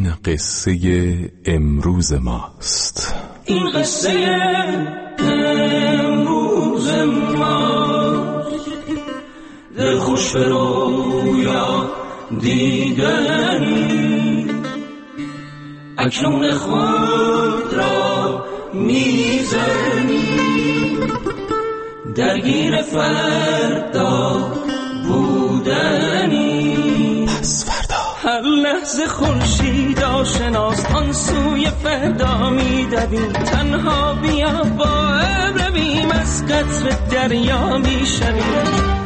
این قصه امروز ماست. این قصه امروز ماست، دل خوش به رویا دیدنی، اکنون خود را میزنی، درگیر فردا بودنی. پس فردا هر لحظه خورشید آشناست، آن سوی فردا میدویم، تنها بیا با ابر رویم، از قطر دریا میشویم.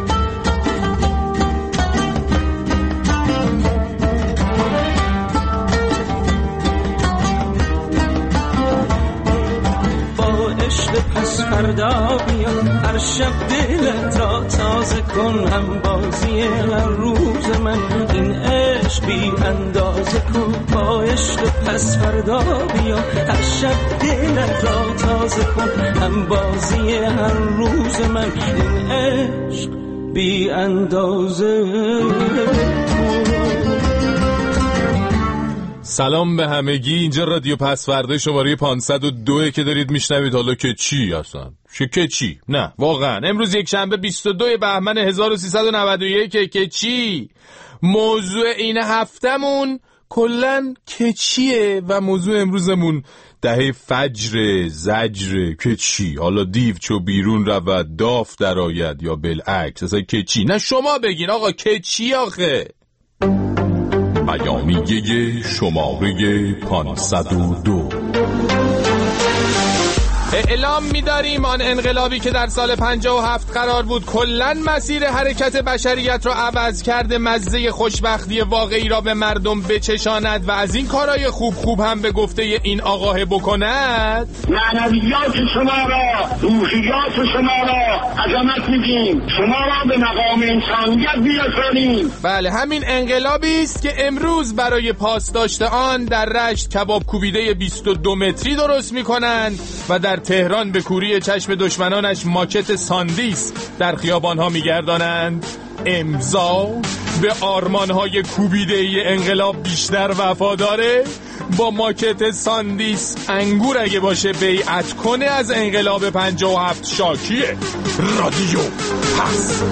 پس فردا بیا، هر شب دلت را تازه کن، هم بازی هر روز من این عشق بی اندازه کن. با عشق پس فردا بیا، هر شب دلت را تازه کن، هم بازی هر روز من این عشق بی اندازه کن. سلام به همگی، اینجا رادیو پسورده شماره 502 که دارید میشنوید. حالا که چی اصلا؟ که چی؟ نه واقعا امروز یک شنبه 22 بهمن 1391 که چی؟ موضوع این هفتمون کلن که چیه و موضوع امروزمون دهه فجر زجر که چی؟ حالا دیو چو بیرون رود داف در آید یا بالعکس، اصلا که چی؟ نه شما بگین آقا که چی آخه؟ بیانیه شماره 502. اعلام می‌داریم آن انقلابی که در سال 57 قرار بود کلاً مسیر حرکت بشریت را عوض کرده، مزه خوشبختی واقعی را به مردم بچشاند و از این کارهای خوب هم به گفته این آقاه بکند. معنویات شما را، روحیات شما را عظمت می‌گیم، شما را به مقام انسانیت بیرسانیم. بله همین انقلابی است که امروز برای پاسداشت آن در رشت کباب کوبیده 22 متری درست می‌کنند و در تهران به کوری چشم دشمنانش ماکت ساندیس در خیابانها میگردانند. امضا به آرمانهای کوبیده‌ای انقلاب بیشتر وفاداره، با ماکت ساندیس انگور اگه باشه بیعت کنه، از انقلاب 57 شاکیه. رادیو پس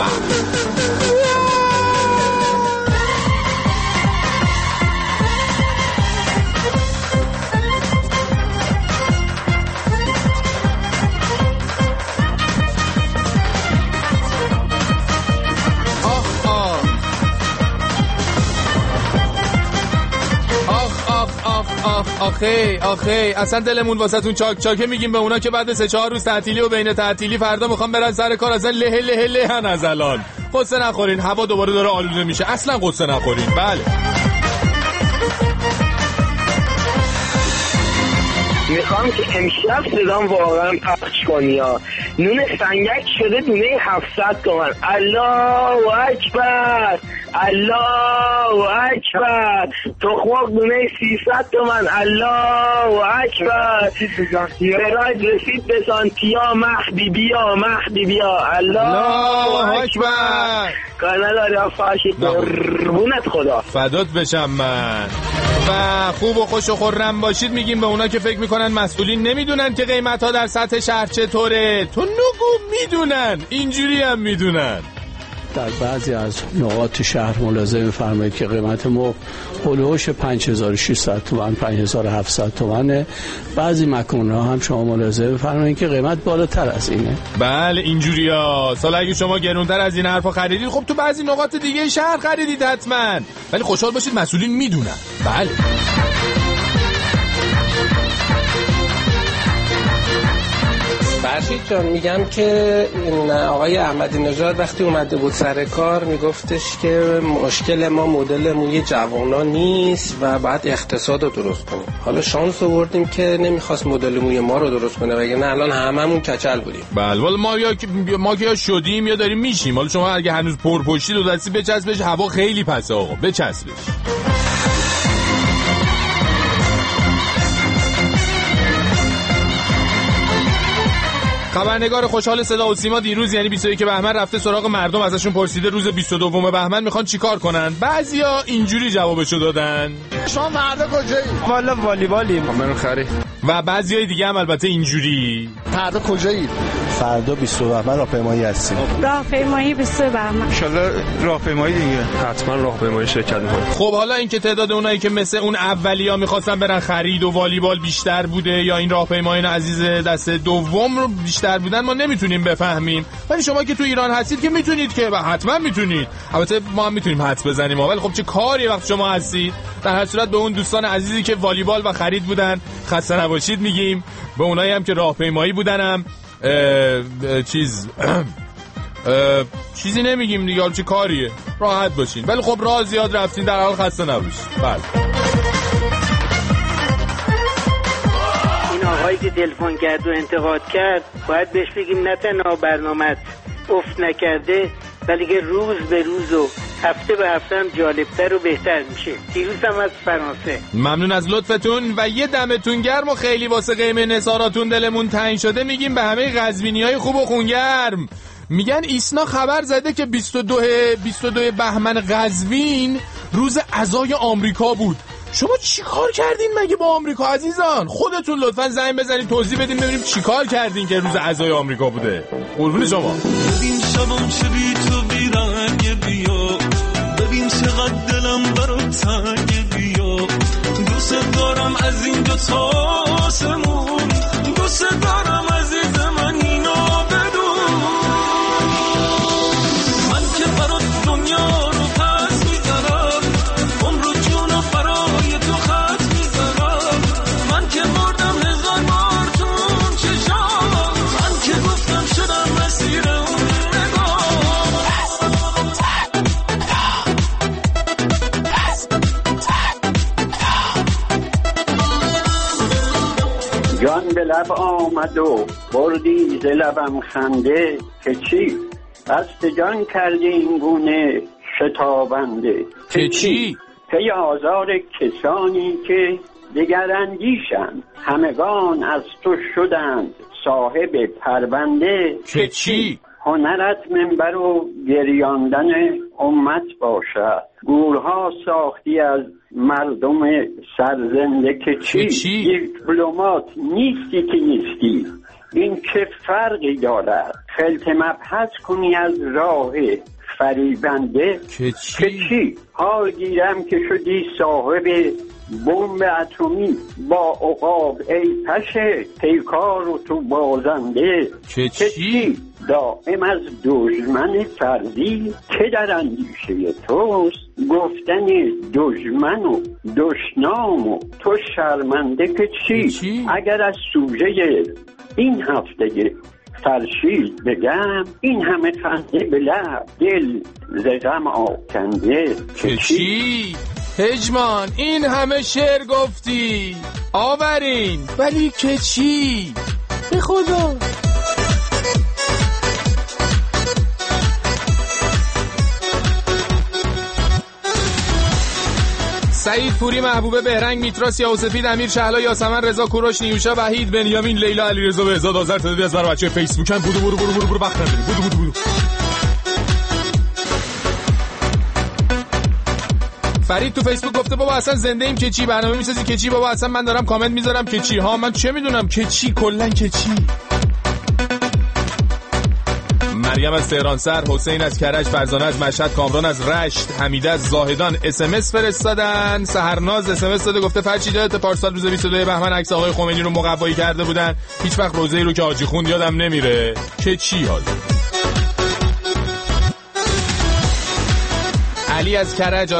آخه اصلا دلمون واسهتون چاکه میگیم به اونا که بعد 3-4 روز تعطیلی و بین تعطیلی فردا میخوام برن سر کار، اصلا له از الان قصه نخورین، هوا دوباره داره آلوده میشه، اصلا قصه نخورین. بله میخوام که امشب صدام واقعا پخش کنی ها. نون سنگک شده دونه 700 تومن. الله اکبر، الله اکبر. تخمق دونه 300 تومن. الله اکبر. براید رسید به سانتیا، مهدی بیا، مهدی بیا. الله اکبر. کانال آریا فاشی قربونت خدا، فدات بشم من. و خوب و خوش و خرم باشید میگیم به اونا که فکر میکنن مسئولین نمیدونن که قیمت ها در سطح شهر چطوره. تو نگو میدونن، اینجوری هم میدونن. در بعضی از نقاط شهر ملاحظه می‌فرمایید که قیمت مرغ هولوش 5600 تومان 5700 تومانه. بعضی مکان‌ها هم شما ملاحظه می‌فرمایید که قیمت بالاتر از اینه. بله اینجوریه. سال اگه شما گرونتر از این حرفا خریدید، خب تو بعضی نقاط دیگه شهر خریدید حتما، ولی خوشحال باشید مسئولین میدونن. بله فرشید جان، میگم که این آقای احمدی نژاد وقتی اومده بود سر کار میگفتش که مشکل ما مدل موی جوانا نیست و بعد اقتصاد رو درست کنیم. حالا شانس آوردیم که نمیخواست مدل موی ما رو درست کنه، وگرنه الان هممون کچل بودیم. بله ولی ما که یا شدیم یا داریم میشیم. حالا شما اگه هنوز پرپشتی دو دستی بچسبش، هوا خیلی پسه آقا، بچسبش. خبرنگار خوشحال صدا و سیما دیروز یعنی 21 بهمن رفته سراغ مردم، ازشون پرسیده روز 22 بهمن میخوان چیکار کنن. بعضیا اینجوری جوابشو دادن: شما فردا کجایی؟ والا والیبالیم. منو خری. و بعضیای دیگه هم البته اینجوری: فردا کجایی؟ فردا 22 بهمن راهپیمایی هستیم. راهپیمایی 22 بهمن. ان شاءالله راهپیمایی دیگه. حتما راهپیمایی شرکت می‌کنیم. خب حالا اینکه تعداد اونایی که مثل اون اولیا می‌خواستن برن خرید و والیبال بیشتر بوده یا این راهپیمایان عزیز دسته دوم رو بیشتر بودن ما نمیتونیم بفهمیم، ولی شما که تو ایران هستید که میتونید که حتما میتونید. البته ما هم میتونیم حدس بزنیم، ولی خب چه کاری وقت شما هستید. در هر صورت به اون دوستان عزیزی که والیبال و خرید بودن خسته نباشید میگیم. به اونایی هم که راهپیمایی بودنم چیزی نمیگیم دیگه، چه کاریه، راحت باشین. ولی خب راه زیاد رفتین، در حال خسته نباشید. بله این آقایی که تلفن کرد و انتقاد کرد باید بهش بگیم نه تنها برنامه‌ات افت نکرده، ولی که روز به روز و هفته به هفته هم جالبتر و بهتر میشه. دیروز هم از فرانسه. ممنون از لطفتون و یه دمتون گرم و خیلی واسه قیمه نثاراتون دلمون تنگ شده میگیم به همه قزوینیای خوب و خونگرم. میگن ایسنا خبر زده که 22 بهمن قزوین روز عزای آمریکا بود. شما چی کار کردین مگه با آمریکا عزیزان؟ خودتون لطفاً زنگ بزنید توضیح بدین ببینیم چی کار کردین که روز عزای آمریکا بوده. قربون شما. ببین شبم چه بی تو بیرنگ بیا، ببین چقدر دلم برات تنگ بیا، دوست دارم از این دو تا آسمون، دوست دارم عزیز من اینو بدون، من که برات دنیا رو پس میذارم، عمر و جون و برای تو خط میذارم، من که مردم هزار بار تو اون چشام، من که گفتم شدم مسیر اون نگاه. جان به لب آمد و بردی ز لبم خنده، که چی؟ قصد جان کردی این گونه شتابنده، که چی؟ پی آزار کسانی که دگراندیشند، همگان از تو شدند صاحب پرونده، که چی؟ هنرت منبر و گریاندن امت باشد، گورها ساختی از مردم سرزنده، که چی؟ دیپلمات نیستی که نیستی، این چه فرقی دارد؟ خلط مبحث کنی از راه فریبنده، که چی؟ حال گیرم که شدی صاحب بمب اتمی با عقاب، ای پشه پیکار و تو بازنده، که چی؟ دائم از دشمن فرضی که در اندیشه توست، گفتن دشمن و دشنام و تو شرمنده، که چی؟ اگر از سوژه این هفته فرشید بگم، این همه خنده به لب دل ز غم آکنده، که چی؟ هجمان این همه شعر گفتی آورین، ولی که چی؟ به خدا. سعید پوری، محبوبه، بهرنگ، میترا، سیاوسفید، امیر، شهلا، یاسمن، رضا، کوروش، نیوشا، وحید، بنیامین، لیلا، علیرضا، بهزاد، آذر، تعدادی از برای بچه فیسبوکن. برو وقت نداری. بودو. فرید تو فیسبوک گفته بابا اصلا زنده ایم که چی، برنامه میسازی که چی، بابا اصلا من دارم کامنت میذارم که چی ها، من چه میدونم که چی، کلن که چی. مریم از تهران سر، حسین از کرج، فرزانه از مشهد، کامران از رشت، حمیده از زاهدان اسمس فرستادن. سحرناز اسمس داده گفته فرشید یادت پارسال روز 22 بهمن عکس آقای خمینی رو مقوایی کرده بودن، هیچ وقت روزه‌ای رو که حاجی خوند یادم نمیره. که چی حالا؟ علی از کرج،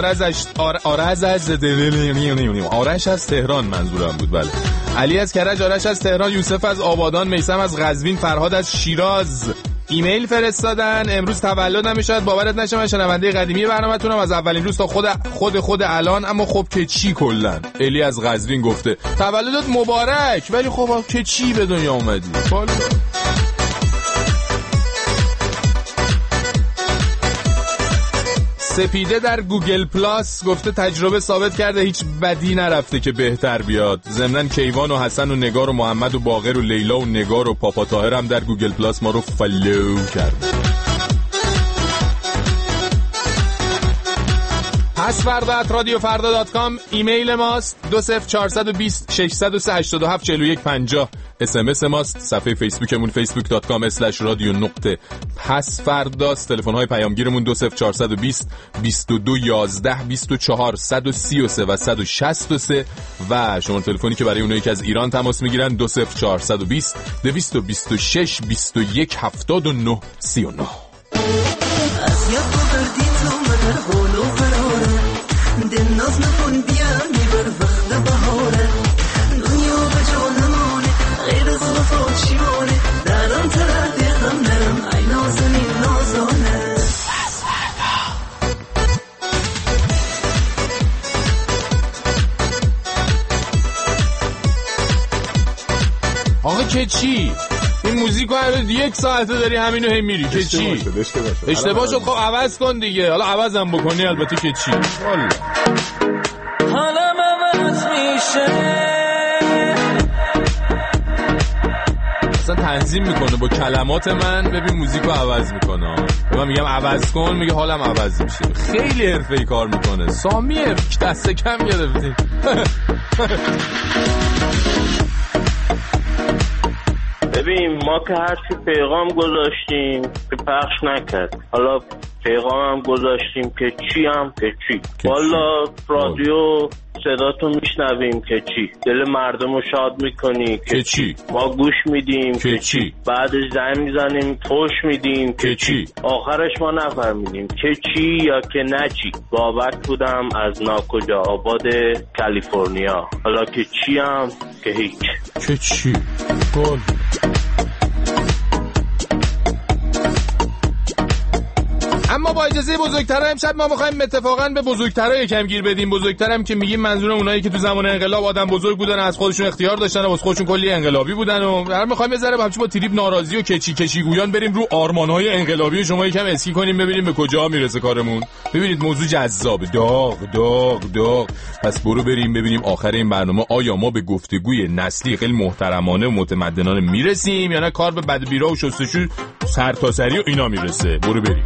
آرش از تهران منظورم بود. بله علی از کرج، آرش از تهران، یوسف از آبادان، میثم از قزوین، فرهاد از شیراز ایمیل فرستادن. امروز تولدم میشد، باورت نشه من شنونده قدیمی برنامه‌تونم از اولین روز تا خود الان، اما خب که چی کلا. الی از قزوین گفته تولدت مبارک، ولی خب که چی به دنیا اومدی. سپیده در گوگل پلاس گفته تجربه ثابت کرده هیچ بدی نرفته که بهتر بیاد. ضمناً کیوان و حسن و نگار و محمد و باقر و لیلا و نگار و پاپا طاهر هم در گوگل پلاس ما رو فالو کرد. password@radiofarda.com ایمیل ماست. 20420 603 4150 SMS ماست. صفحه فیسبوکمون facebook.com/radio_passfarda. تلفن های پیامگیرمون 20420 22 11 24 133 و 163 و شما تلفنی که برای اونایی که از ایران تماس میگیرن 20420 226 21 79 39. دل ناز نکن بیار میبر وقت بهاره دنیا به جا نمانه غیر از وفا چیمانه درم تردی غم نرم ای نازنین نازانه. آقا که چی؟ این موزیکو هر 1 ساعته داری همینو هم میری که چی؟ اشتباه شد. خب عوض کن دیگه. حالا عوضم بکنی البته که چی؟ حالم عوض میشه. اصلا تنظیم میکنه با کلمات من. ببین موزیکو عوض میکنه. من میگم عوض کن میگه حالم عوض میشه. خیلی حرفه‌ای کار میکنه. سامیه دست کم گرفتی. ببین ما که هرچی پیغام گذاشتیم که پخش نکرد. حالا پیغام هم گذاشتیم که چی هم که چی. والا رادیو صداتو میشنویم که چی. دل مردم رو شاد میکنی که چی. ما گوش میدیم که چی. بعدش زنگ میزنیم فوش میدیم که چی. آخرش ما نفهمیدیم که چی یا که نه چی. بابک بودم از ناکجا آباد کالیفرنیا. حالا که چی هم که هیچ. که چی گل. اما با اجازه بزرگترها امشب ما می‌خوایم اتفاقاً به بزرگترها یکم گیر بدیم. بزرگترم که میگیم منظورم اونایی که تو زمان انقلاب آدم بزرگ بودن، از خودشون اختیار داشتن و واسه خودشون کلی انقلابی بودن و هر می‌خوایم یه ذره با تریپ ناراضی و کچی گویان بریم رو آرمان‌های انقلابی شما یکم اسکی کنیم ببینیم به کجا میرسه کارمون. ببینید موضوع جذاب داغ. پس برو بریم ببینیم آخر این برنامه آیا ما به گفتگوی نسلی خیلی محترمانه و متمدنانه میرسیم یا نه کار به بدبیرا و شستشو سرتاسری و اینا میرسه. برو بریم.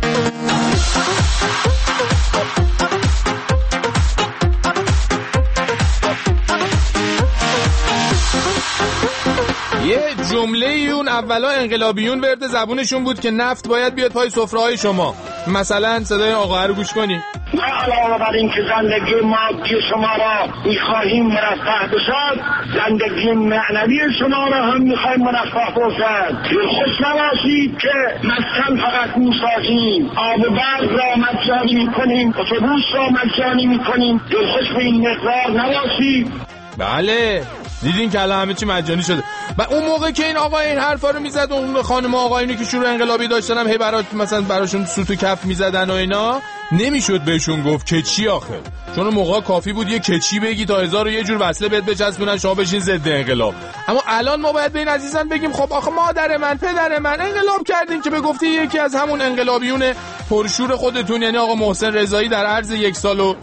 یه جمله اون اولا انقلابیون ورد زبونشون بود که نفت باید بیاد پای سفره‌های شما. مثلا صدای آقا رو گوش کنی. ما علاوه بر این که زندگی مادی شما را می‌خواهیم مرفه بشد، زندگی معنوی شما را هم می‌خواهیم مرفه باشد. خوش نباشید که مسکن فقط می‌سازیم، آب و برق را مجانی می‌کنیم، اتوبوس را مجانی می‌کنیم. دلخوش به این مقدار نباشید. بله دیدین که الان همه چی مجانی شده. و اون موقع که این آقا این حرفا رو میزد اون خانم آقایونی که شروع انقلابی داشتن هم هی براشون سوت و کف میزدن و اینا، نمیشد بهشون گفت که چی آخر. چون اون موقع کافی بود یه کچی بگی تا 1000 و یه جور وصله بهت بچسبونن شما بشین ضد انقلاب. اما الان ما باید به این عزیزان بگیم خب آخه مادر من پدر من انقلاب کردین که به گفته یکی از همون انقلابیون پرشور خودتون یعنی آقا محسن رضایی در عرض یک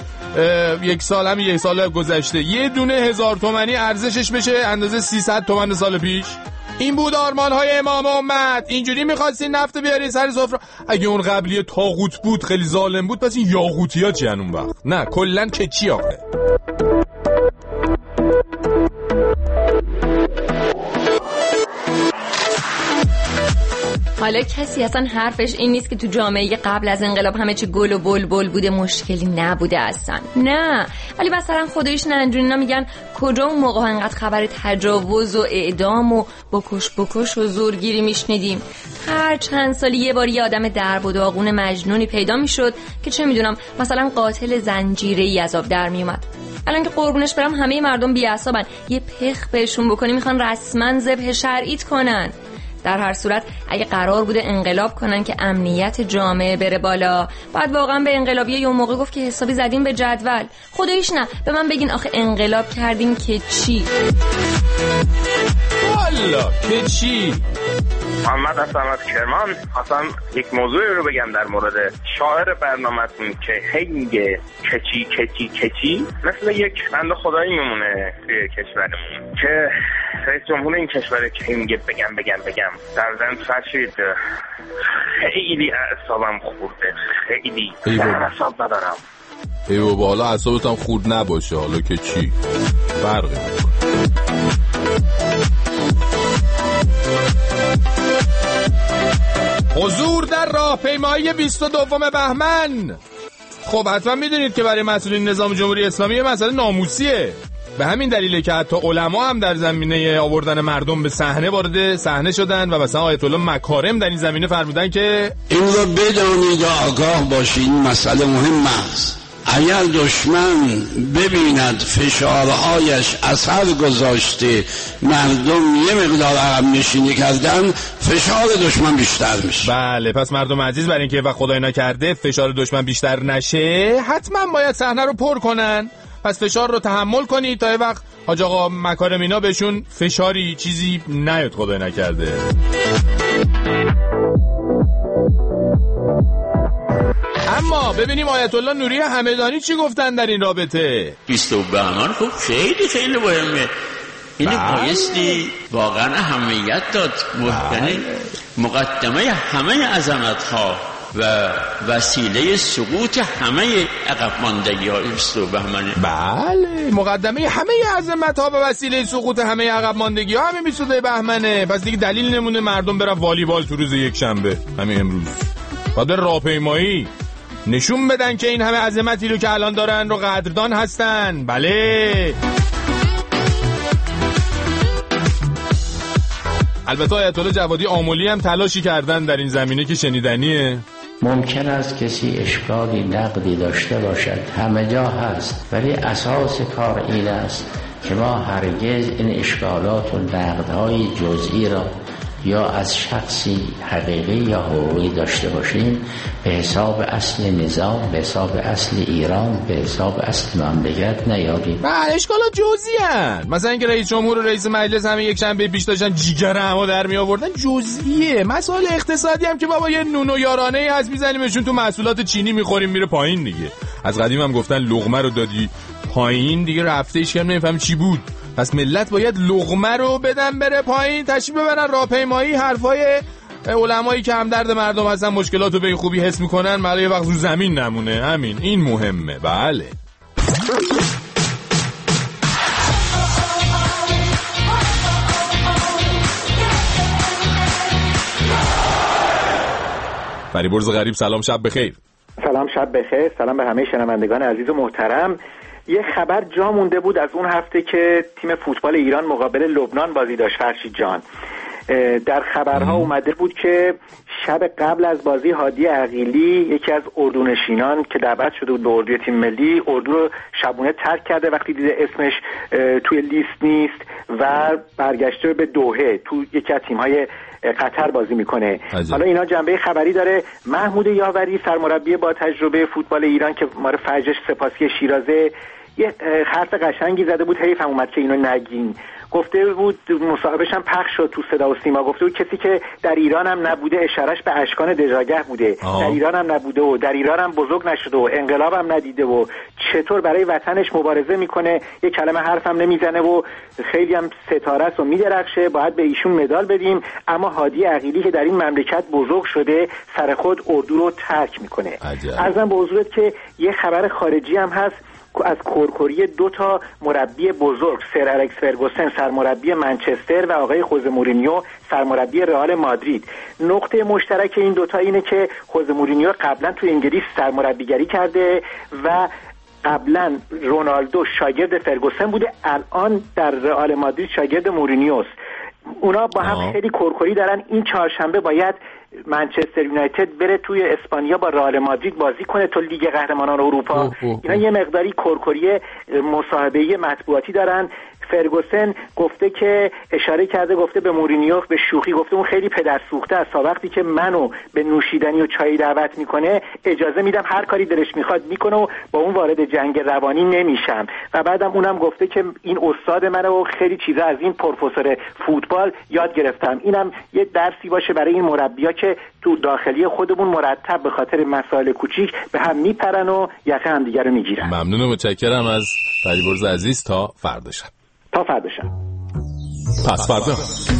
سال گذشته یه دونه 1000 تومانی ارزشش بشه اندازه 300 تومن سال پیش. این بود آرمان‌های امام امت. اینجوری می‌خواستین نفت بیاری سر سفره. اگه اون قبلی طاغوت بود خیلی ظالم بود پس این یاغوتی‌ها چی اون وقت؟ نه کلاً که چی آخه. حالا کسی اصلا حرفش این نیست که تو جامعه قبل از انقلاب همه چی گل و بلبل بوده، مشکلی نبوده اصلا. نه، ولی مثلا خداییش ننجونینا میگن کجا اون موقع انقدر خبر تجاوز و اعدام و بکش و زورگیری میشنیدیم. هر چند سالی یه بار یه آدم درب و داغون مجنونی پیدا میشد که چه میدونم مثلا قاتل زنجیره‌ای از آب در میومد. الان که قربونش برم همه مردم بی‌عصابن، یه پخ بهشون بکنی میخوان رسما ذبح شرعیت کنن. در هر صورت اگه قرار بوده انقلاب کنن که امنیت جامعه بره بالا، بعد واقعا به انقلابیه یه موقع گفت که حسابی زدیم به جدول. خداییش نه، به من بگین آخه انقلاب کردیم که چی؟ والا که چی؟ محمد هستم از کرمان. خواستم یک موضوع رو بگم در مورد شاعر برنامه‌تون که هنگ کچی مثل یک بنده خدایی میمونه توی کشورمون که رئیس جمهور این کشور که هنگ بگم در ضمن فرشید خیلی اعصابم خورده، خیلی اعصاب ندارم. ای بابا حالا اعصابت هم خورد نباشه، حالا که چی فرقی حضور در راهپیمایی 22 بهمن. خب حتما میدونید که برای مسئولین نظام جمهوری اسلامی یه مسئله ناموسیه. به همین دلیله که حتی علما هم در زمینه آوردن مردم به صحنه وارد صحنه شدن و مثلا آیت الله مکارم در این زمینه فرمودن که این رو بدانید و آگاه باشید، این مسئله مهم است. اگر دشمن ببیند فشارهایش اثر گذاشته، مردم یه مقدار عقب نشینی کردن، فشار دشمن بیشتر میشه. بله، پس مردم عزیز برای اینکه وقت خدای نکرده فشار دشمن بیشتر نشه حتما باید صحنه رو پر کنن. پس فشار رو تحمل کنید تا یه وقت حاج آقا مکارم اینا بهشون فشاری چیزی نیاد خدای نکرده. اما ببینیم آیت الله نوری همدانی چی گفتن در این رابطه. 22 بهمن خب خیلی مهمه. اینو بایستی واقعا اهمیت داد. یعنی مقدمه همه عظمت‌ها و وسیله سقوط همه عقب ماندگی‌ها 22 بهمنه. بله، مقدمه همه عظمت‌ها و وسیله سقوط همه عقب ماندگی‌ها همین 22 بهمنه. پس دیگه دلیل نمونه مردم برن والیبال تو روز یک شنبه، همین امروز. بعد راهپیمایی نشون بدن که این همه عظمتی رو که الان دارن رو قدردان هستن. بله. البته آیت الله جوادی آملی هم تلاشی کردن در این زمینه که شنیدنیه. ممکن است کسی اشکالی نقدی داشته باشد، همه جا هست، ولی اساس کار این است که ما هرگز این اشکالات و نقدهای جزئی را یا از شخصی حقیقی یا حقوقی داشته باشیم به حساب اصل نظام، به حساب اصل ایران، به حساب اصل مملکت نیاریم. بله، اشکالات جزئی هستند. مثلا اینکه رئیس جمهور و رئیس مجلس همه یک شنبه پیش داشتن جیگر همو در می آوردن جزئیه. مسائل اقتصادی هم که بابا یه نون و یارانه‌ای هست میزنیمشون تو محصولات چینی میخوریم میره پایین دیگه. از قدیم هم گفتن لقمه رو دادی پایین دیگه رفته هیچ کم نمیفهم چی بود. پس ملت باید لقمه رو بدن بره پایین، تشریف ببرن راهپیمایی. حرفای علمایی که همدرد مردم هستن مشکلات رو به این خوبی حس میکنن، برای وقت رو زمین نمونه. همین این مهمه. بله. فریبرز غریب سلام، شب بخیر. سلام، شب بخیر. سلام به همه شنوندگان عزیز و محترم. یه خبر جا مونده بود از اون هفته که تیم فوتبال ایران مقابل لبنان بازی داشت. فرشید جان، در خبرها اومده بود که شب قبل از بازی هادی عقیلی یکی از اردونشینان که دعوت شده بود به اردوی تیم ملی، اردو رو شبونه ترک کرده وقتی دیده اسمش توی لیست نیست و برگشته به دوحه تو یکی از تیم‌های قطر بازی میکنه. حالا اینا جنبه خبری داره. محمود یاوری سرمربی با تجربه فوتبال ایران که ما رو فرجش سپاسی شیرازه یه حرف قشنگی زده بود، حیفم اومد که اینو نگین. گفته بود، مصاحبهش هم پخش شد تو صدا و سیما، گفته بود کسی که در ایران هم نبوده اشارش به اشکان دژاگه بوده. در ایران هم نبوده و در ایران هم بزرگ نشده و انقلاب هم ندیده و چطور برای وطنش مبارزه میکنه، یه کلمه حرف هم نمیزنه و خیلی هم ستاره است و میدرخشه، باید به ایشون مدال بدیم. اما هادی عقیلی که در این مملکت بزرگ شده سر خود اردو رو ترک میکنه. عرضم به حضورت که یه خبر خارجی هم هست از کورکوری 2 مربی بزرگ، سر الکس فرگوسن سرمربی منچستر و آقای خوزه مورینیو سرمربی رئال مادرید. نقطه مشترک این 2 اینه که خوزه مورینیو قبلا تو انگلیس سرمربیگری کرده و قبلا رونالدو شاگرد فرگوسن بوده، الان در رئال مادرید شاگرد مورینیوست. اونا با هم خیلی کورکوری دارن. این چهارشنبه باید منچستر یونایتد بره توی اسپانیا با رئال مادرید بازی کنه تو لیگ قهرمانان اروپا. اینا یه مقداری کرکری مصاحبه‌ای مطبوعاتی دارن. فرگوسن گفته که اشاره کرده، گفته به مورینیو به شوخی گفته اون خیلی پدرسوخته است، تا وقتی که منو به نوشیدنی و چای دعوت میکنه اجازه میدم هر کاری دلش میخواد میکنه و با اون وارد جنگ روانی نمیشم. و بعدم اونم گفته که این استاد منه و خیلی چیزا از این پروفسور فوتبال یاد گرفتم. اینم یه درسی باشه برای این مربی‌ها که تو داخلی خودمون مرتب به خاطر مسائل کوچیک به هم میپرن و یقه هم دیگه رو میگیرن. ممنون و متشکرم از فریبرز عزیز. تا فردا شب. تا فردا شب. پس فردا.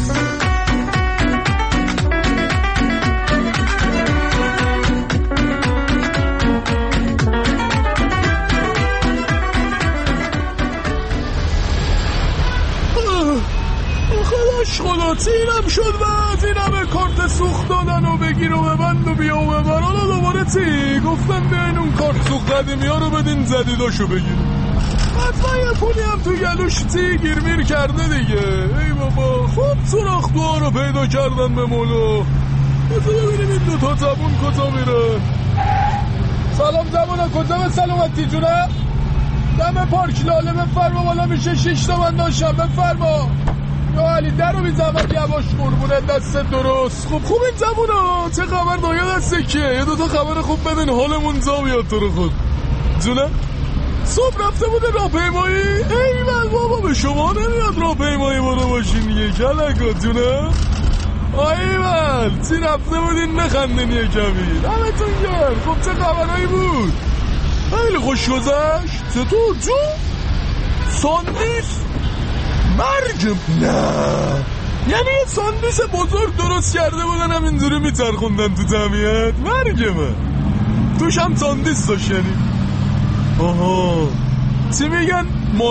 خدا تیرم شد و از این همه کارت سوخت دادن و بگیر و ببند و بیا و ببر. حالا دوباره چی؟ گفتن بیاین اون کارت سوخت قدیمی ها رو بدین زدیداشو بگیر. حتما یه پولی هم تو گلوش تی گیرمیر کرده دیگه. ای بابا خوب سراخ دوها رو پیدا کردن به مولا. بذار ببینیم این دوتا زبون کجا میره. سلام زبونا، کجا به سلامتی جونه؟ دم پارک لاله بفرما، بالا میشه 6 تومن داشتم بفرما. یا علی در رو بی زحمت یواش قربونه دست درست. خب خوب این زبونا، چه خبر دایا دسته کیه؟ یه دوتا خبر خوب بدین حالمون زا بیاد تو رو خود. جونه؟ صبح رفته بوده راهپیمایی؟ ایول بابا به شما نمیاد راهپیمایی برو باشین یه کلکا جونه؟ ایول چی رفته بودین نخندین یه کمی دمتون گرم. خب چه خبرهایی بود؟ خیلی خوش گذشت. چطور جو؟ ساندیس؟ مرگم نه، یعنی یه ساندیس بزرگ درست کرده بودن هم اینجوری میچرخوندن تو جمعیت. مرگمه توش هم ساندیس داشت یعنی. آها چی میگن؟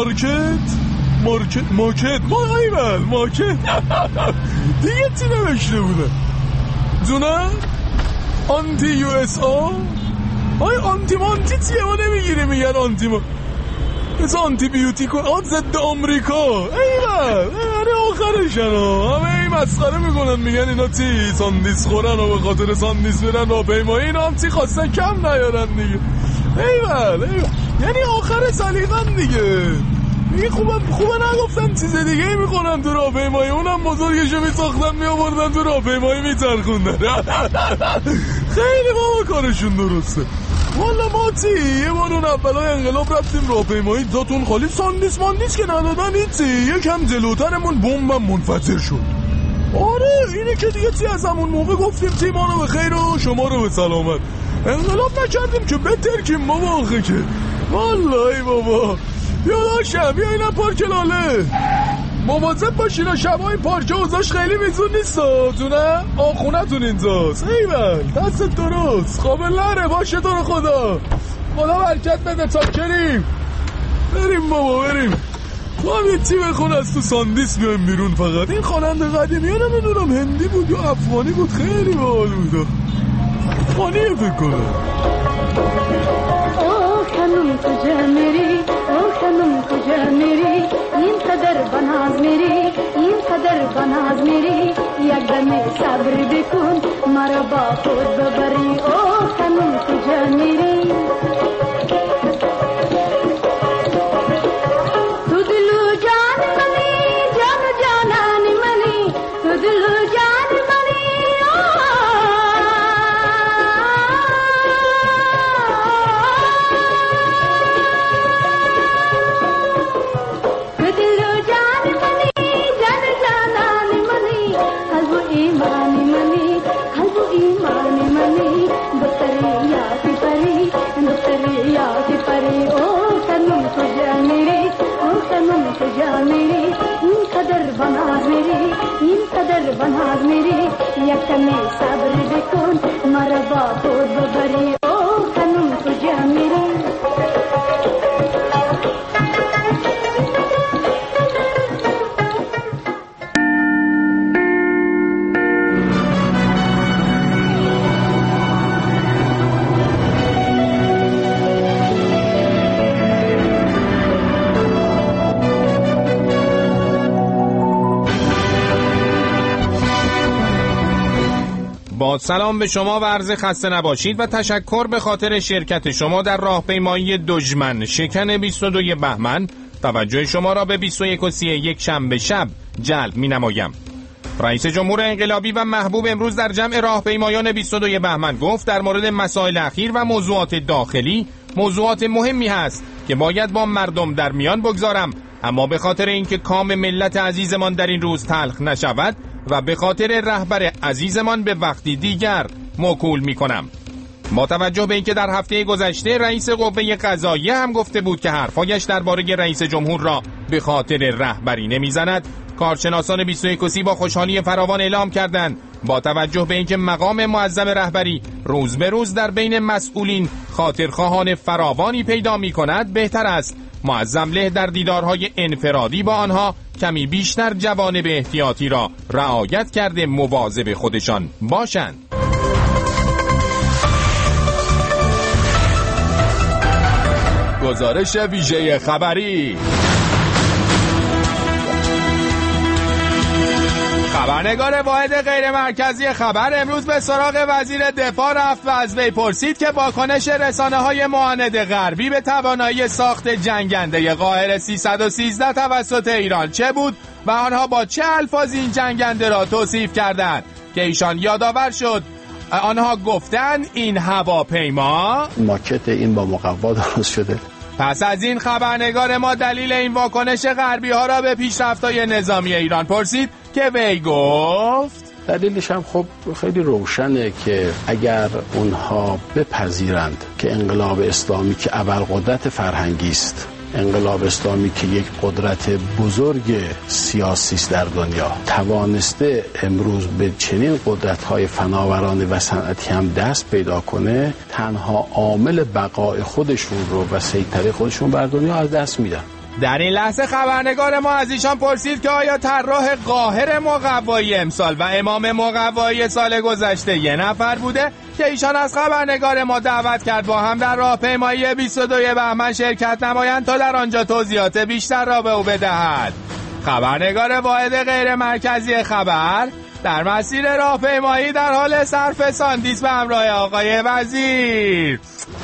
مارکت ما ایول مارکت دیگه چی نوشته بوده جونه؟ آنتی یو اس آ؟ آی آنتی مانتی چیه ما نمیگیری میگن آنتی ما مثل آنتی بیوتیک ضد آمریکا. ایول آخرشن همه این مسخره میکنن میگن اینا چی ساندیس خورن و به خاطر ساندیس میرن راهپیمایی. اینا هم چی خواستن کم نیارن دیگه. ایول یعنی آخر سلیقه‌ن دیگه. میگه خوبه نگفتن چیز دیگه میکنن تو راهپیمایی. اونم بزرگشو میساختن میآوردن تو راهپیمایی میچرخوندن. خیلی بابا کارشون درسته. والا ما چی یه بار اون اولای انقلاب رفتیم راهپیمایی داتون خالی ساندیس ماندیس که ندادن هیچی. یکم جلوترمون بمبم منفجر شد. آره اینه که دیگه چی از همون موقع گفتیم چی ما رو به خیر و شما رو به سلامت. انقلاب نکردیم که بترکیم بابا آخه که. والله بابا یاداشم بیا اینم پارک لاله مواظب باشین. شبای پارکه اوزاش خیلی میزون نیست جونه؟ خونه تون اینجاست. ایول دست درست قابل نره باشه تو رو خدا برکت بده. چاکریم بریم بابا بریم. تو هم یه چی بخون از تو ساندیس بیایم بیرون. فقط این خواننده قدیمی ها نمیدونم هندی بود یا افغانی بود خیلی باحال بود. افغانیه فکر کنم. خانم کجا میری خانم کجا میری اینقدر بناز میری اینقدر بناز میری یک دم صبر بکن مرا با خود ببری. خانم کجا میری تو دلو جان منی جان جانان منی تو دلو جان منی. بناز میری یک کمی صبر بکن مرا با خود ببری. خانم کجا میری سلام به شما و عرض خسته نباشید و تشکر به خاطر شرکت شما در راهپیمایی دژمن شکن 22 بهمن. توجه شما را به 21:31 شنبه شب جلب می‌نمایم. رئیس جمهور انقلابی و محبوب امروز در جمع راهپیمایان 22 بهمن گفت در مورد مسائل اخیر و موضوعات داخلی موضوعات مهمی هست که باید با مردم در میان بگذارم، اما به خاطر اینکه کام ملت عزیزمان در این روز تلخ نشود و به خاطر رهبر عزیزمان به وقتی دیگر موکول میکنم. با توجه به اینکه در هفته گذشته رئیس قوه قضاییه هم گفته بود که حرفایش درباره رئیس جمهور را به خاطر رهبری نمیزند، کارشناسان 21 با خوشحالی فراوان اعلام کردند با توجه به اینکه مقام معظم رهبری روز به روز در بین مسئولین خاطرخواهان فراوانی پیدا می کند، بهتر است معظم له در دیدارهای انفرادی با آنها کمی بیشتر جوانب احتیاطی را رعایت کرده مواظب خودشان باشند. گزارش ویژه خبری. خبرنگار واحد غیر مرکزی خبر امروز به سراغ وزیر دفاع رفت و از وی پرسید که واکنش رسانه‌های معاند غربی به توانایی ساخت جنگنده قاهره 313 توسط ایران چه بود و آنها با چه الفاظی این جنگنده را توصیف کردند که ایشان یادآور شد آنها گفتند این هواپیما ماکت این با مقوا درست شده. پس از این خبرنگار ما دلیل این واکنش غربی ها را به پیشرفت‌های نظامی ایران پرسید که وی گفت دلیلش هم خب خیلی روشنه که اگر اونها بپذیرند که انقلاب اسلامی که ابرقدرت فرهنگی است، انقلاب اسلامی که یک قدرت بزرگ سیاسی است در دنیا، توانسته امروز به چنین قدرت‌های فناورانه و صنعتی هم دست پیدا کنه، تنها عامل بقای خودشون رو و سیطره خودشون بر دنیا از دست میدن. در این لحظه خبرنگار ما از ایشان پرسید که آیا طراح قاهر مقوایی امسال و امام مقوایی سال گذشته یه نفر بوده که ایشان از خبرنگار ما دعوت کرد با هم در راهپیمایی 22 بهمن شرکت نمایند تا در آنجا توضیحات بیشتر را به او بدهد. خبرنگار واحد غیر مرکزی خبر در مسیر راهپیمایی در حال صرف ساندیس به همراه آقای وزیر.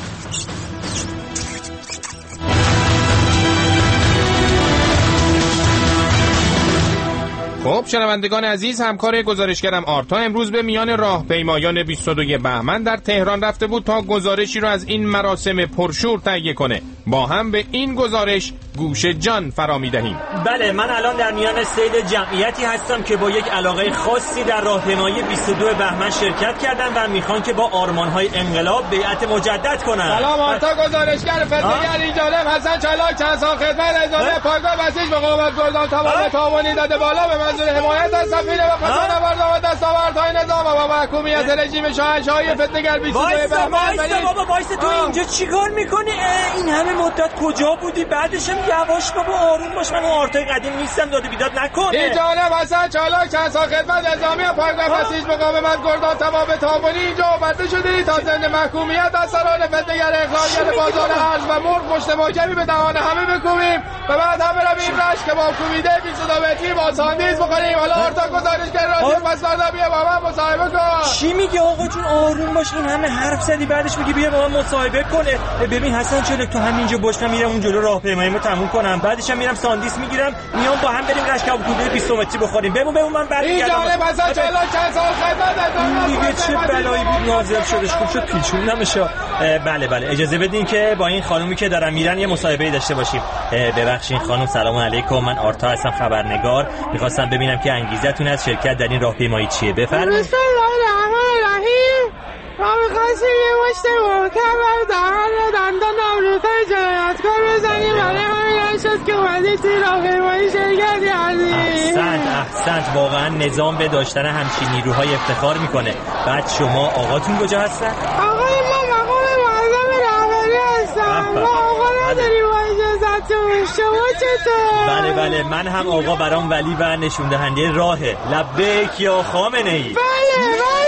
خب شنوندگان عزیز، همکار گزارشگرم آرتا امروز به میان راهپیمایان 22 بهمن در تهران رفته بود تا گزارشی رو از این مراسم پرشور تهیه کنه. با هم به این گزارش گوش جان فرا می‌دهیم. بله، من الان در میان سیل جمعیتی هستم که با یک علاقه خاصی در راهپیمایی 22 بهمن شرکت کردن و میخوان که با آرمان‌های انقلاب بیعت مجدد کنن. سلام، آرتا گزارشگر فتنه‌گر این جانب حسن چالاک چند سال خدمت اداره پایگاه بسیج به قوت گلدان تمام تعاونی داده بالا به منظور حمایت از سفیر و فسانورد و دستاوردهای نظام و با محکومیت رژیم شاهنشاهی فتنه‌گر 22 بهمن. بابا وایس، تو اینجا چیکار می‌کنی؟ این همه مدت کجا بودی؟ بعدش هم یواش بابا، آروم باش، من اون آرتای قدیم نیستم، داد بیداد نکن. این جانب حسن چالاک چند سال خدمت نظامی و پایگاه بسیج مقاومت گلدان تمام تعاونی اینجا آورده شده تا ضمن محکومیت از سران فتنه‌گر اخراجگر بازار ارز و مرغ پشت محکمی به دهان همه بکوبیم و بعد هم برویم رشت که با کوبیده 22 متری با ساندیز بخوریم. حالا آرتا گزارشگر رادیو پسوردا بیا با من مصاحبه کن. چی میگی آقا جون؟ آروم باش، این همه حرف زدی بعدش میگی بیا با من مصاحبه کنه. ببین حسن چالاک، تو همینجا باش، من میرم اون جلو راهپیماییمو تموم کنم، بعدش هم میرم ساندیس میگیرم، میام با هم بریم رشت که کوبیده 20 متری بخوریم. بمون من برمیگردم. این جانب حسن چالاک چند سال خدمت از دیگه چه بلایی بود نازل شدش، خوب شد پیچون نمیشه. بله اجازه بدین که با این خانومی که دارن میرن یه مصاحبه داشته باشیم. ببخشید خانم، سلام علیکم، من آرتا هستم، خبرنگار. می‌خواستم ببینم که انگیزتون از شرکت در این راهپیمایی چیه. بفرمایید. بسم الله الرحمن الرحیم. ما می‌خواستیم یه مشت محکم بر دهن دندان آمریکای جنایتکار بزنیم، برای همین شد که اومدید توی راهپیمایی شرکت کردیم. احسنت، واقعا نظام به داشتن همچین نیروهای افتخار میکنه. بعد شما آقاتون کجا هستن؟ آقای ما مقام معظم رهبری هستن. ما آقا نداریم با اجازتون. شما چطور؟ بله من هم آقا برام ولی و نشون دهنده راهه. لبیک یا خامنه ای. بله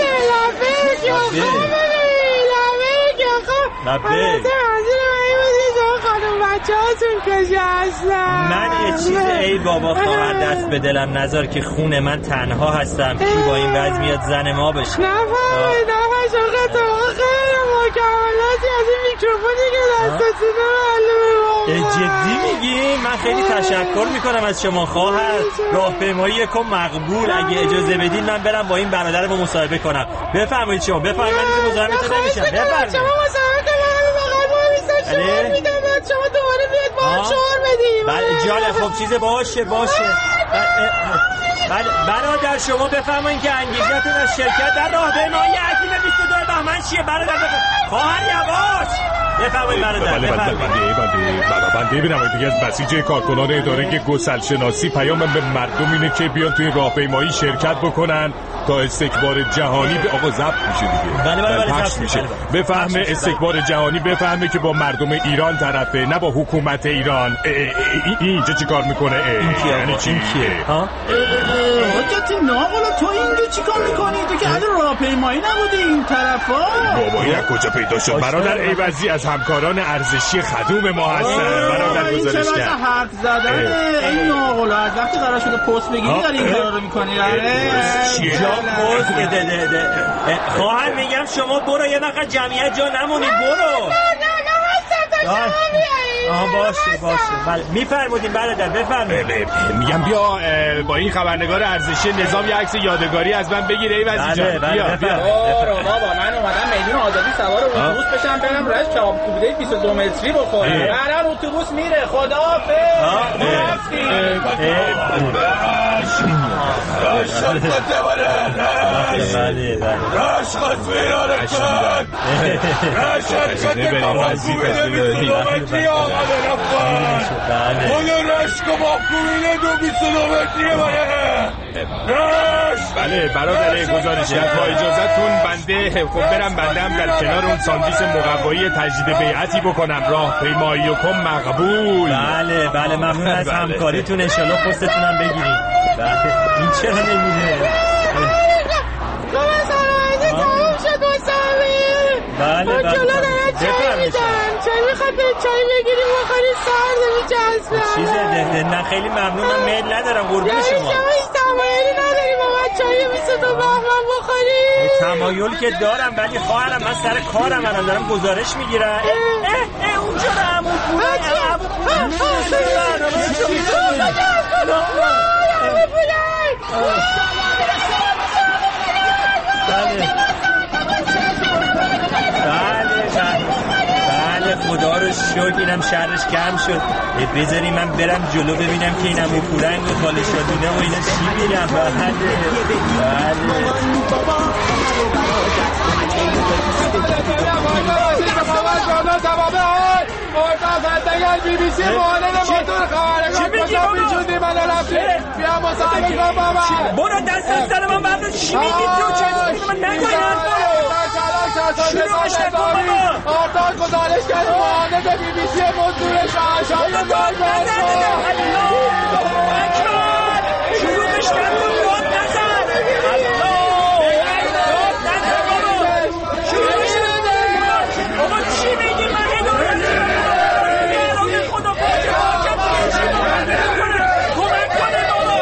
لبیک یا خامنه ای. لبیک یا خامنه ای. لبیک. منظور من این بود که خانم بچه هاتون کجا هستن؟ من یه چیز ای بابا خواهر دست به دلم نذار که خون من تنها هستم. کی با این وضع میاد زن ما بشه؟ نفرمایید آقا شوقت آقا خیلی مکملاتی از این میکروفونی که دستتونه معلومه. جدی میگی؟ من خیلی تشکر میکنم از شما خواهر. راهپیمایی کم مقبول. اگه اجازه بدین من برم با این برادر رو مصاحبه کنم. بفرمایید شما بفرمایید. من مزاحمتون نمیشم. بفرمایید شما مصاحبه کنم واقعا ما میسن شما میدم شما دوباره بیاد با هم شعار بدیم. بله جالب. خب چیز باشه بله برادر شما بفرمایید که انگیزتون از شرکت در راهپیمایی عظیم 22 بهمن چیه برادر؟ خواهر یواش بفرمایید برادر. بنده ببینم دیگه از بسیج کارکنان اداره گسل شناسی پیام به مردم اینه که بیان توی راهپیمایی شرکت بکنن تا استکبار جهانی به آقا ضبط میشه دیگه. بله پخش میشه. بفهمه استکبار جهانی بفهمه که با مردم ایران طرفه نه با حکومت ایران. اینجا چی کار میکنه؟ یعنی چی؟ حاجت ناقلا تو اینجا چی کار میکنی؟ تو که عدل راهپیمایی نبودی این طرفا؟ بابا این کجا پیدا شد؟ برادر ایوزی از همکاران ارزشی خدوم ما هستن. برادر گزارش کرد. این چه حرف زدن این ناقلا از وقتی قرار شده پست بگیری داری این کارا رو میکنی؟ پست ده خواهر میگم شما برو یه وقت جمعیت جا نمونی برو. باشه بله میفرمودیم برادر بفرمایید. میگم بیا با این خبرنگار ارزشی نظام یه عکس یادگاری از من بگیر ایوزی جان. بیا بابا من اومدم میدون آزادی سوار اتوبوس بشم برم رش کباب کوبیده 22 متری بخورم. برام اتوبوس میره خداحافظ. بله برادر گزارشگر با اجازتون بنده بنده هم در کنار اون ساندویچ مقوایی تجدید بیعتی بکنم. راهپیمایی کم مقبول. بله ممنون از همکاریتون. انشالله پستتون هم بگیریم. این چرا نمیده؟ بله چای میخواد به چای بگیریم بخوریم سرده میچسبه. چیزه نه خیلی ممنون. من میل ندارم قربون شما. شما هیچ تمایلی نداری با من چای 22 بهمن بخوریم؟ تمایل که دارم ولی خواهرم من سر کارم الان دارم گزارش میگیرم. اونجا رو عمو بله خدا رو شکر اینم شرش کم شد. بذاری من برم جلو ببینم که اینم و پورنگ و خالشادونه و اینا چی میرم. برو دست سر من برد. چی میگی تو؟ چه من نگویم شروعش نکن بابا. آرتان گزارش کرد معاند BBC مزدور شاهشای داد شروعش نکن داد نزن. شروعش نکن بابا. چی میگی؟ من اداره نمیرم خدا کمک کنه بابا.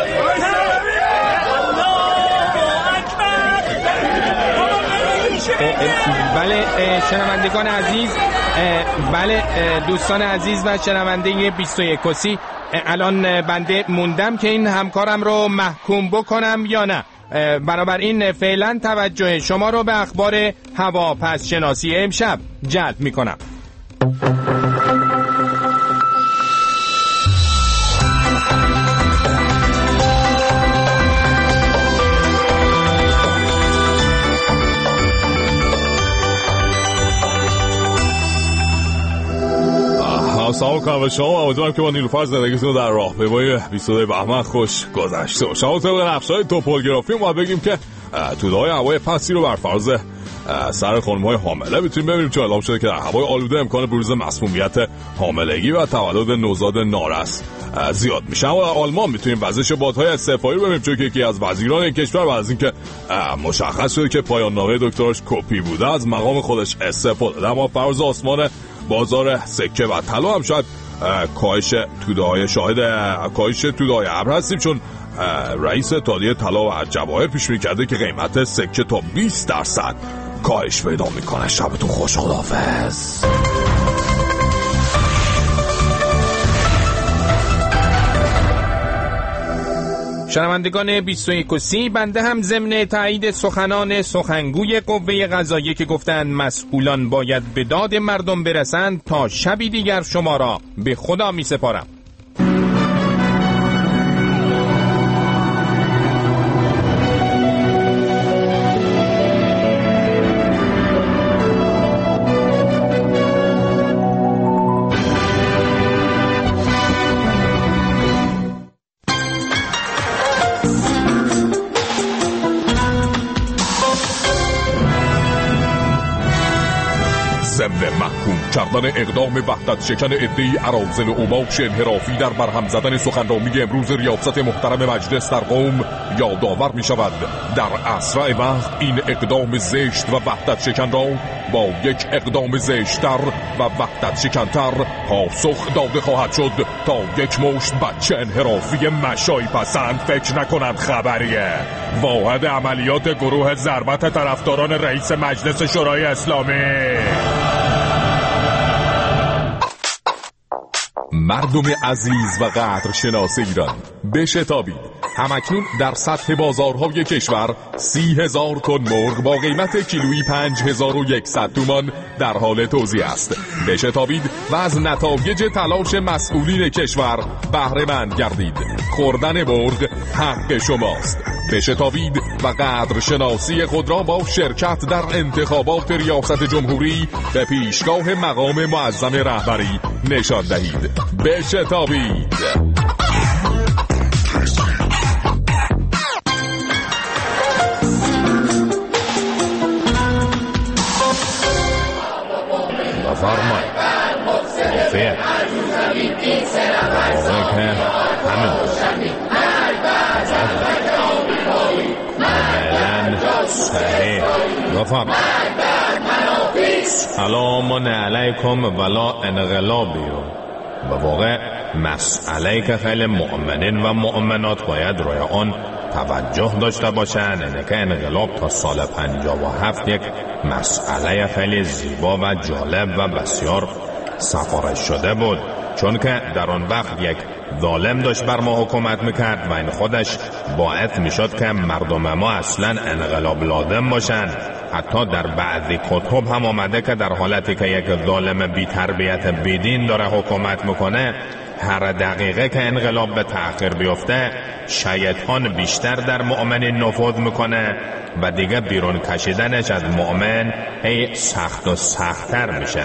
بله شنوندگان عزیز، بله دوستان عزیز و شنونده 21 الان بنده موندم که این همکارم رو محکوم بکنم یا نه. بنابراین فعلا توجه شما رو به اخبار هواپس شناسی امشب جلب میکنم. سلام کنم شما. امیدوارم که با نیلوفر زندگیتون در راهپیمایی 22 بهمن خوش گذشته باشه. شما طبق نقشه‌های توپولگرافی ما بگیم که توده‌های هوای پسی رو بر فرض سر خانم‌های حامله میتونیم ببینیم، چون اعلام شده که در هوای آلوده امکان بروز مسمومیت حاملگی و تولد نوزاد نارس زیاد میشه. اما در آلمان میتونیم وزش بادهای استعفایی رو ببینیم، چون که یکی از وزیران این کشور بعد از اینکه مشخص شده که پایان نامه دکترش کپی بوده از مقام خودش استعفا داده. اما فرض آسمان بازار سکه و طلا هم شاید کاهش توده‌های کاهش توده‌های ابر هستیم، چون رئیس اتحادیه طلا و جواهر پیش بینی کرده که قیمت سکه تا 20% کاهش پیدا میکنه. شبتون خوش، خداحافظ. شنوندگان 21 بنده هم ضمن تایید سخنان سخنگوی قوه قضاییه که گفتند مسئولان باید به داد مردم برسند تا شبی دیگر شما را به خدا می سپارم. محکوم کردن اقدام وحدت شکن عده‌ای اراذل و اوباش انحرافی در برهم زدن سخنرانی امروز ریاست محترم مجلس در قم یادآور می شود در اسرع وقت این اقدام زشت و وحدت شکن را با یک اقدام زشت‌تر و وحدت شکن‌تر پاسخ داده خواهد شد تا یک مشت بچه انحرافی مشای پسند فکر نکنند خبریه. واحد عملیات گروه ضربت طرفداران رئیس مجلس شورای اسلامی. مردم عزیز و قدرشناس ایران، بشتابید. همکنون در سطح بازارهای کشور 30,000 تن مرغ با قیمت کیلویی 5,100 تومان در حال توزیع است. بشتابید و از نتایج تلاش مسئولین کشور بهره مند گردید. خوردن مرغ حق شماست. بشتابید و قدرشناسی خود را با شرکت در انتخابات ریاست جمهوری به پیشگاه مقام معظم رهبری نشان دهید. بشتابید. بفرمایید. موافق. صحیح. بفرمایید. سلام علیکم ولا انقلابی. به واقع مسئله که خیلی مؤمنین و مؤمنات باید روی آن توجه داشته باشند اینه که انقلاب تا سال 57 یک مسئله خیلی زیبا و جالب و بسیار سفارش شده بود، چون که در آن وقت یک ظالم داشت بر ما حکومت میکرد و این خودش باعث میشد که مردم ما اصلا انقلاب لازم باشن. حتی در بعضی کتب هم آمده که در حالتی که یک ظالم بی تربیت بی دین داره حکومت میکنه، هر دقیقه که انقلاب به تأخیر بیفته شیطان بیشتر در مؤمنین نفوذ میکنه و دیگه بیرون کشیدنش از مؤمن هی سخت و سخت‌تر میشه.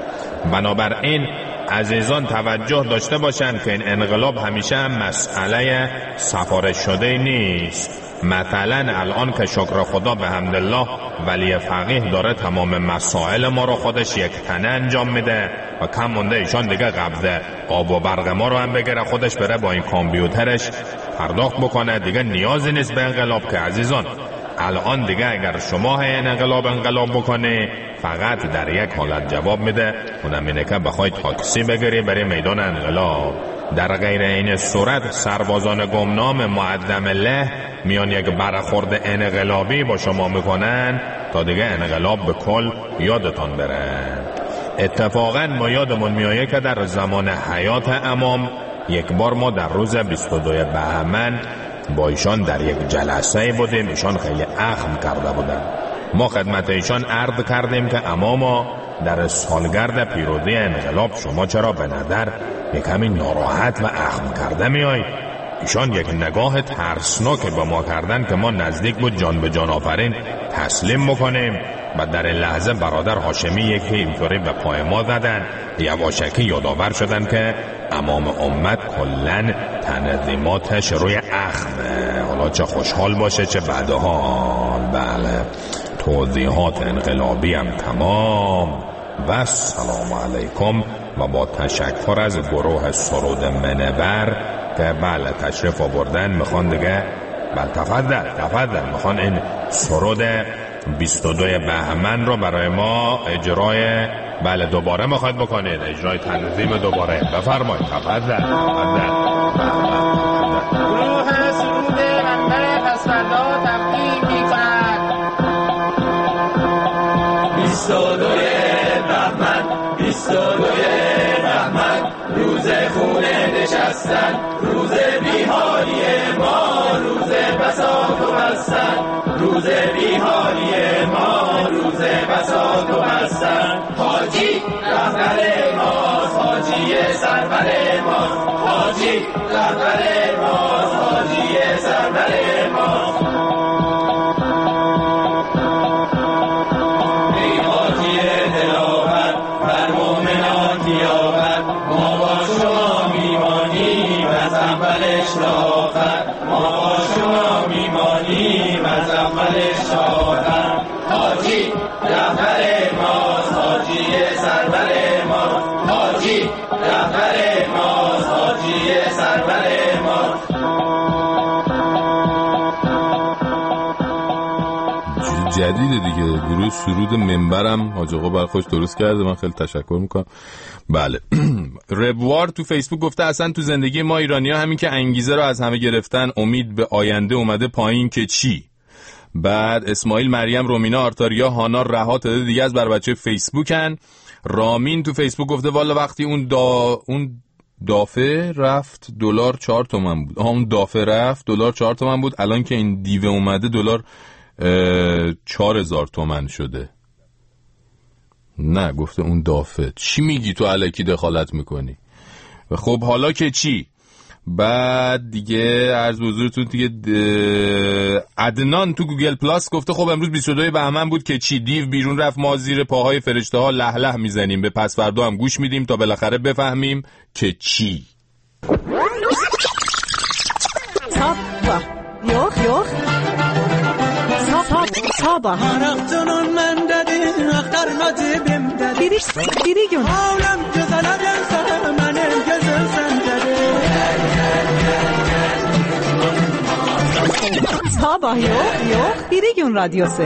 بنابراین عزیزان توجه داشته باشند که این انقلاب همیشه مسئله سفارش شده نیست. مثلا الان که شکر خدا به حمدالله ولی فقیه داره تمام مسائل ما رو خودش یک تنه انجام میده و کم مونده ایشان دیگه قبض آب و برق ما رو هم بگیره خودش بره با این کامپیوترش پرداخت بکنه. دیگه نیازی نیست به انقلاب که عزیزان. الان دیگه اگر شما انقلاب بکنی فقط در یک حالت جواب میده، اونم اینه که بخوای تاکسی بگیری بری میدان انقلاب. در غیر این صورت سربازان گمنام معدم له میان یک برخورد انقلابی با شما میکنن تا دیگه انقلاب به کل یادتان بره. اتفاقا ما یادمون میایه که در زمان حیات امام یک بار ما در روز 22 بهمن با ایشان در یک جلسه بودیم. ایشان خیلی اخم کرده بودن. ما خدمت ایشان عرض کردیم که اماما در سالگرد پیروزی انقلاب شما چرا به نظر یک همین ناراحت و اخم کرده میای؟ ایشان یک نگاه ترسناک به ما کردن که ما نزدیک بود جان به جان آفرین تسلیم بکنیم و در این لحظه برادر هاشمی یکی اینطوری به پای ما زدن. یواشکی یادآور شدن که امام امت کلن تنظیماتش روی اخمه. حالا چه خوشحال باشه چه بدحال. بله توضیحات انقلابی هم تمام و سلام علیکم و با تشکر از گروه سرود منور که بله تشریف آوردن میخوان دیگه بله تفضل میخوان این سرود 22 بهمن رو برای ما اجرای بله دوباره میخواد بکنید اجرای تنظیم دوباره. بفرمایید. تفضل. گروه سرود منبر پسوردا تقدیم می‌کند 22 بهمن 22 بهمن روز خونه نشستن، روز بیحالی ما، روز بساط و بستن، روز بیحالی ما، روز بساط و بستن. حاجی رهبر ماست، حاجی سرور ماست، حاجی رهبر ماست، حاجی سرور ماست. ای حاجی دلاور بر مومنان تیاور، ما با شما میمانیم از اولش تا آخر، ما با شما میمانیم از اولش تا آخر. حاجی رهبر ماست، حاجی سرور ماست، حاجی رهبر ماست، حاجی سرور ماست. جدیده دیگه. گروه سرود منبرم حاج آقا برای خوش درست کرده، من خیلی تشکر میکنم. بله. ربوار تو فیسبوک گفته اصلا تو زندگی ما ایرانی‌ها همین که انگیزه رو از همه گرفتن، امید به آینده اومده پایین که چی. بعد اسماعیل، مریم، رومینا، آرتاریا، هانا، رها تعداد دیگه از بر بچه فیسبوکن. رامین تو فیسبوک گفته والا وقتی اون دافه رفت دلار 4 تومن بود. اون دافه رفت دلار 4 تومن بود، الان که این دیوه اومده دلار 4000 تومن شده. نه گفته اون دافه. چی میگی تو الکی دخالت میکنی؟ خب حالا که چی؟ بعد دیگه عرض به حضورتون دیگه عدنان تو گوگل پلاس گفته خب امروز 22 بهمن بود که چی؟ دیو بیرون رفت، ما زیر پاهای فرشته ها له له میزنیم، به پس فردا هم گوش میدیم تا بالاخره بفهمیم که چی. صبا یوخ صبا Araqtının məndədir, axtar nacibim dədir. Biri gün Aləm gözələ gəlsə, mənim gözüm səndədir. Sabah yok biri gün radyosu.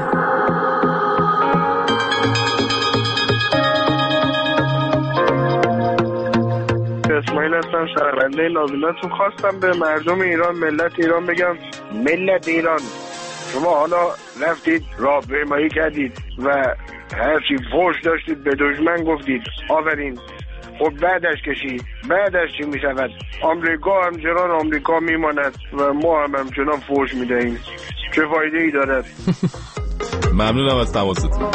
اسماعیل هستم، شنونده نازنینتون. خواستم به مردم ایران، ملت ایران بگم ملت ایران، شما حالا رفتید راهپیمایی کردید و هرچی فحش داشتید به دشمن گفتید، آفرین. خب بعدش چی می شود؟ آمریکا همچنان آمریکا میماند و ما هم همچنان فحش می دهیم. چه فایده ای دارد؟ ممنونم از تماستون.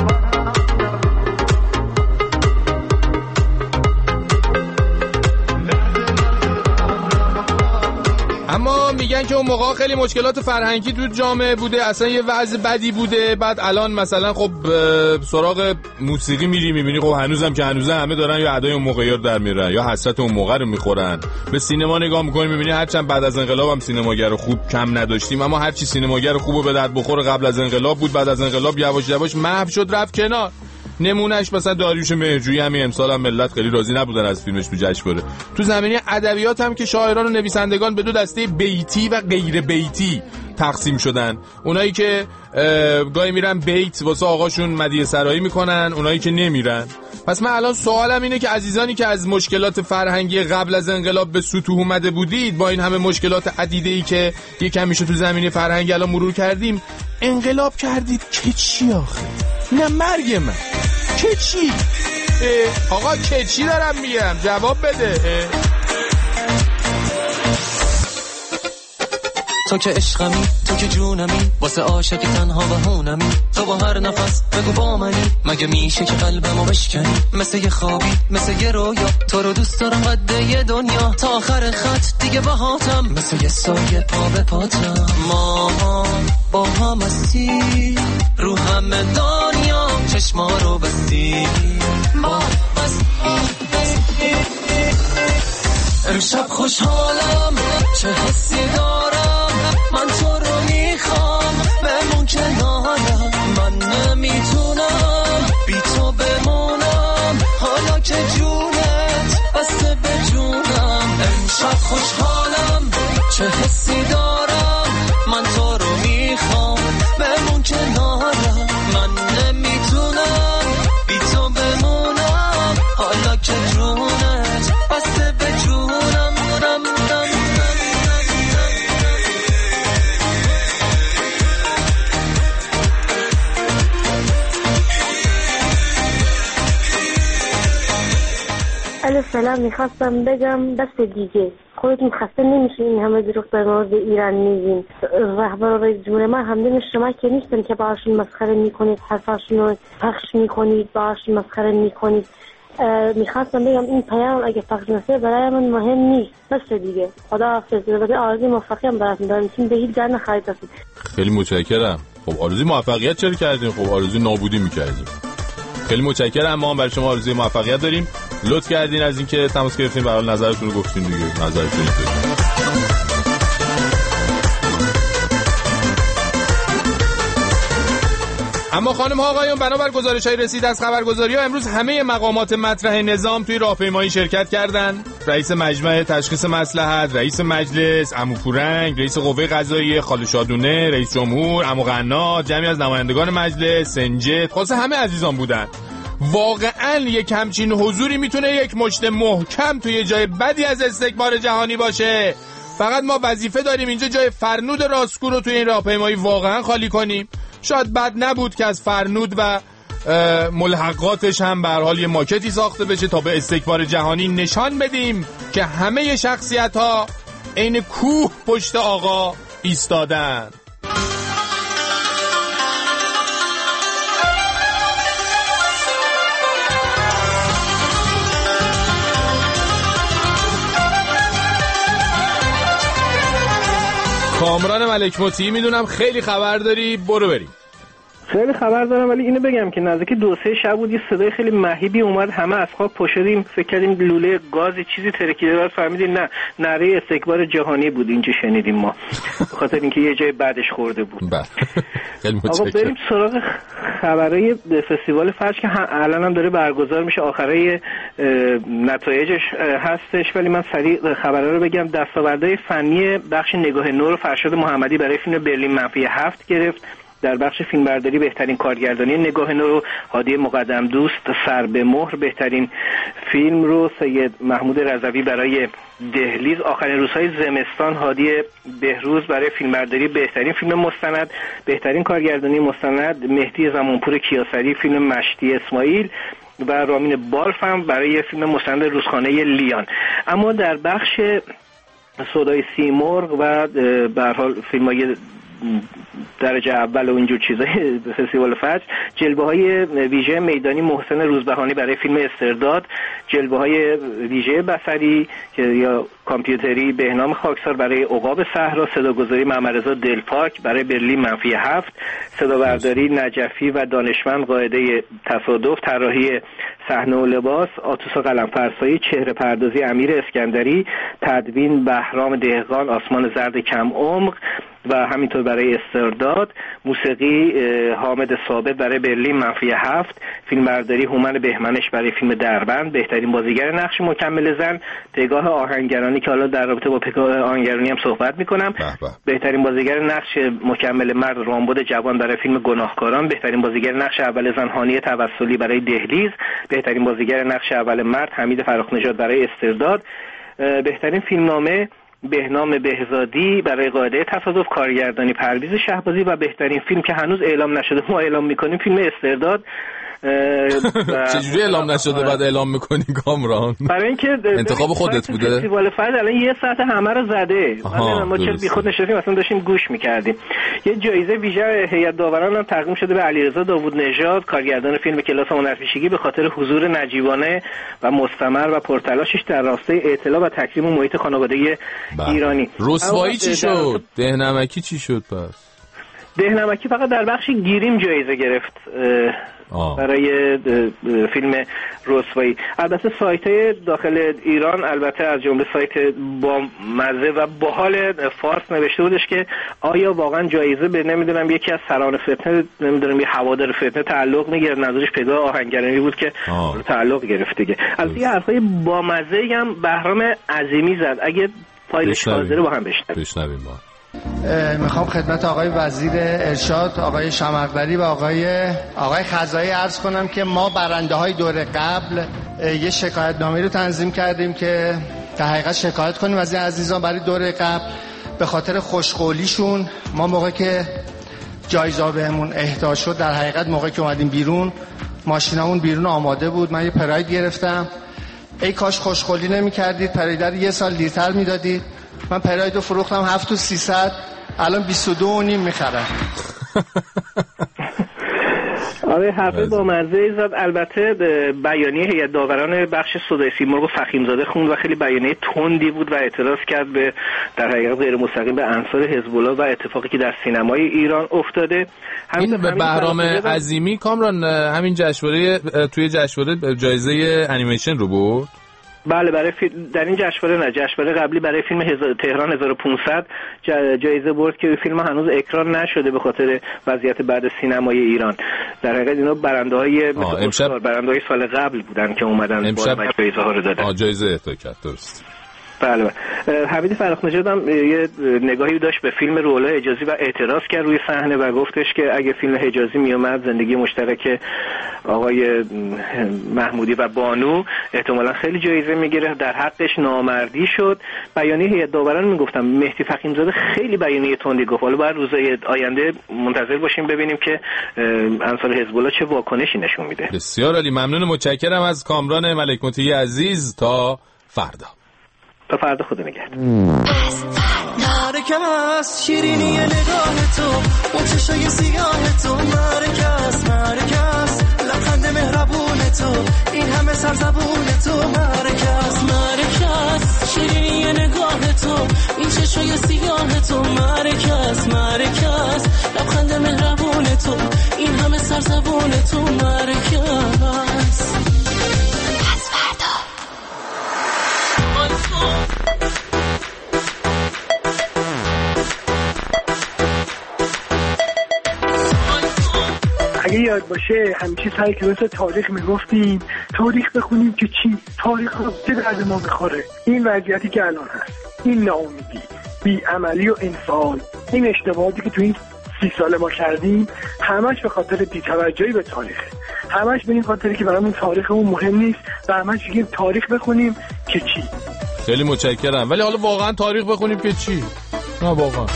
اما میگن که اون موقع خیلی مشکلات فرهنگی تو جامعه بوده، اصلا یه وضع بدی بوده. بعد الان مثلا خب سراغ موسیقی میری میبینی خب هنوزم همه دارن یا ادای اون موقعی رو در میرن یا حسرت اون موقع رو میخورن. به سینما نگاه میکنی میبینی هرچند بعد از انقلاب هم سینماگر خوب کم نداشتیم، اما هرچی سینماگر خوبو به درد بخور قبل از انقلاب بود، بعد از انقلاب یواش یواش محو شد رفت کنار. نمونهش مثلا داریوش مهرجویی همین امسال هم ملت خیلی راضی نبودن از فیلمش تو جشنواره. تو زمینه ادبیات هم که شاعران و نویسندگان به دو دسته بیتی و غیر بیتی تقسیم شدن. اونایی که گاهی میرن بیت واسه آقاشون مدیح سرایی میکنن، اونایی که نمیرن. پس من الان سوالم اینه که عزیزانی که از مشکلات فرهنگی قبل از انقلاب به سطوح اومده بودید، با این همه مشکلات عدیده‌ای که یکم میشه تو زمینه فرهنگی الان مرور کردیم، انقلاب کردید که چی آخه؟ نه مرگ من که چی؟ آقا که چی دارم میگم؟ جواب بده. تو که عشقمی، تو که جونمی، واسه عاشق تنها و هونمی، تو با هر نفس بگو با منی، مگه میشه که قلبمو بشکنی؟ مثل یه خوابی، مثل یه رویا، تو رو دوست دارم قد یه دنیا، تا آخر خط دیگه باهاتم، مثل یه سایه پا به پاتم. ما با هم هستی رو همه دنیا، چشما رو بستی ما هستی. امشب خوشحالم، چه حسی دارم، من تو رو میخوام، بمون کنارم، من نمیتونم بی تو بمونم، حالا که جونت بسته به جونم. امشب خوشحالم، چه حسی دارم، من تو رو میخوام، بمون کنارم، من نمیتونم بی تو بمونم. ولی فعلا میخواستم بگم دست دیگه خودتون خسته نمیشین همه دروغ در مورد ایران میگین. رهبر و رئیس جمهور ما همدم شما که نیستن که باهاشون مسخره میکنید، حرفاشون رو پخش میکنید، باهاشون مسخره میکنید. میخواستم بگم این پیام اگه پخش نشه برای من مهم نیست. دست دیگه خدا حافظ. آرزوی موفقیت براتون دارم. چون به هیچ جا نخواهید. خیلی متشکرم. خب آرزوی موفقیت چرا کردیم؟ خب آرزوی نابودی میکردیم. خیلی متشکرم. ما هم برای شما آرزوی موفقیت داریم. لطف کردین از اینکه تماس گرفتین، برای نظرتون رو گفتین دیگه. نظرتون رو اما خانم ها آقایون، بنابر گزارش‌های رسید از خبرگزاری‌ها امروز همه مقامات مطرح نظام توی راهپیمایی شرکت کردند. رئیس مجمع تشخیص مصلحت، رئیس مجلس، عمو پورنگ، رئیس قوه قضاییه خاله شادونه، رئیس جمهور، عمو قنا، جمعی از نمایندگان مجلس، سنجد، خلاصه همه عزیزان بودن. واقعاً یک همچین حضوری میتونه یک مشت محکم توی جای بدی از استکبار جهانی باشه. فقط ما وظیفه داریم اینجا جای فرنود راستگو رو توی این راهپیمایی واقعاً خالی کنیم. شاید بد نبود که از فرنود و ملحقاتش هم به هر حال یه ماکتی ساخته بشه تا به استکبار جهانی نشان بدیم که همه شخصیت‌ها عین کوه پشت آقا ایستادن. کامران ملک مطیعی میدونم خیلی خبر داری، برو بریم. خیلی خبر دارم، ولی اینو بگم که نزدیک 2-3 شب بود یه صدای خیلی مهیبی اومد، همه از خواب پشدیم، فکر کردیم لوله گاز چیزی ترکیده، بعد فهمیدیم نه، نره استکبار جهانی بود. اینجا شنیدیم ما به خاطر اینکه یه جای بعدش خورده بود. خیلی آقا بریم سراغ خبرای فستیوال فجر که الان هم داره برگزار میشه، آخرای نتایجش هستش، ولی من سریع خبرها رو بگم. دستاوردهای فنی بخش نگاه نو رو فرشاد محمدی برای فیلم برلین منفی 7 گرفت. در بخش فیلمبرداری بهترین کارگردانی نگاه نو رو هادی مقدم دوست سر به مهر، بهترین فیلم رو سید محمود رضوی برای دهلیز، آخرین روزهای زمستان هادی بهروز برای فیلمبرداری بهترین فیلم مستند، بهترین کارگردانی مستند مهدی زمانپور کیاسری فیلم مشتی اسماعیل و رامین بالف هم برای فیلم مستند روزخانه لیان. اما در بخش صدای سیمرغ و به هر حال فیلم‌های درجه اول و اینجور چیزای فستیوال فجر، جلوه‌های ویژه میدانی محسن روزبهانی برای فیلم استرداد، جلوه‌های ویژه بصری یا کامپیوتری بهنام خاکسار برای عقاب صحرا، صداگذاری محمدرضا دلپاک برای برلین منفی 7، صدابرداری نجفی و دانشمند قاعده تصادف، طراحی صحنه و لباس آتوسا قلم‌فرسایی، چهره پردازی امیر اسکندری، تدوین بهرام دهقان آسمان زرد کم عمق و همینطور برای استرداد، موسیقی حامد ثابت برای برلین منفی 7، فیلمبرداری هومن بهمنش برای فیلم دربند، بهترین بازیگر نقش مکمل زن، پگاه آهنگرانی که حالا در رابطه با پگاه آهنگرانی هم صحبت میکنم، بهترین بازیگر نقش مکمل مرد رامبد جوان برای فیلم گناهکاران، بهترین بازیگر نقش اول زن هانیه توسلی برای دهلیز، بهترین بازیگر نقش اول مرد حمید فراخ‌نژاد برای استرداد، بهترین فیلمنامه بهنام بهزادی برای قاعده تصادف، کارگردانی پرویز شهبازی و بهترین فیلم که هنوز اعلام نشده ما اعلام میکنیم فیلم استرداد. چجوری اعلام نشده بعد اعلام میکنی کامران؟ برای اینکه انتخاب خودت بوده. فستیوال فجر الان یه ساعت همه رو زده. ما چه بی خود نشستیم اصلا داشتیم گوش میکردیم. یه جایزه ویژه هیئت داوران هم تقدیم شده به علیرضا داوود نژاد، کارگردان فیلم کلاس هنرپیشگی، به خاطر حضور نجیبانه و مستمر و پرتلاشش در راستای اطلاع و تکریم محیط خانواده ایرانی. رسوایی چی شد؟ دهنمکی چی شد پس؟ دهنمکی فقط در بخش گیریم جایزه گرفت برای فیلم رسوایی. البته سایت‌های داخل ایران البته از جمله سایت با مزه و باحال فارس نوشته بودش که آیا واقعا جایزه به نمیدونم یکی از سران فتنه نمیدونم یه هوادار فتنه تعلق میگیره، نظرش پگاه آهنگرانی بود که تعلق گرفت دیگه. البته یه حرفای با مزه هم بهرام عظیمی زد، اگه فایلش حاضره با هم بشنویم. میخوام خدمت آقای وزیر ارشاد آقای شمقدری و آقای خزایی عرض کنم که ما برنده های دور قبل یه شکایت نامه رو تنظیم کردیم که در حقیقت شکایت کنیم از این عزیزان برای دور قبل به خاطر خوشقولیشون. ما موقع که جایزه بهمون اهدا شد در حقیقت موقعی که اومدیم بیرون ماشینامون بیرون آماده بود، من یه پراید گرفتم، ای کاش خوشخولی نمی‌کردید پراید رو 1 سال دیرتر میدادید. من پراید رو فروختم 7300 الان 22.5 میخرم. آره حرف با مرزه زد. البته بیانیه هیئت داوران بخش صدای سیمرغ فخیمزاده خوند و خیلی بیانیه تندی بود و اعتراض کرد به در حقیقت غیر مستقیم به انصار حزب الله و اتفاقی که در سینمای ایران افتاده. این به بهرام عظیمی کامران همین جشنواره توی جشنواره جایزه انیمیشن رو برد. بله در این جشنواره نه، جشنواره قبلی برای فیلم تهران 1500 جایزه برد که فیلم هنوز اکران نشده به خاطر وضعیت بعد سینمای ایران. در حقیقت اینا برنده‌های برنده‌های سال قبل بودن که اومدن با جایزه ها رو دادن. جایزه اهدا کرد درست. بله. حمید فرخ نژاد هم یه نگاهی داشت به فیلم روح‌الله حجازی و اعتراض کرد روی صحنه و گفتش که اگه فیلم حجازی میومد زندگی مشترک آقای محمودی و بانو احتمالاً خیلی جایزه میگیره، در حقش نامردی شد. بیانیه هیئت داوران میگفتم مهدی فخیمزاده خیلی بیانیه تندی گفت. حالا بعد روزهای آینده منتظر باشیم ببینیم که انصار حزب الله چه واکنشی نشون میده. بسیار عالی، ممنون، متشکرم از کامران ملک مطیعی عزیز. تا فردا خدا نگهدار. مرکز شیرینی نگاه تو اون چشای سیاه تو، مرکز لبخند مهربون تو این همه سرزبون تو، مرکز شیرینی نگاه تو این چشای سیاه تو، مرکز لبخند مهربون تو این همه سرزبون تو، مرکز. اگه یاد باشه همیشه سعی کلاس تاریخ میگفتیم تاریخ بخونیم که چی؟ تاریخ رو چه درد ما بخوره؟ این وضعیتی که الان هست، این ناامیدی، بی‌عملی و انفعال، این اشتباهاتی که تو این 30 سال ما کردیم همش به خاطر بی‌توجهی به تاریخه، همش به این خاطری که برامون تاریخمون مهم نیست و همش میگیم تاریخ بخونیم که چی. خیلی متشکرم، ولی حالا واقعا تاریخ بخونیم که چی؟ نه واقعا.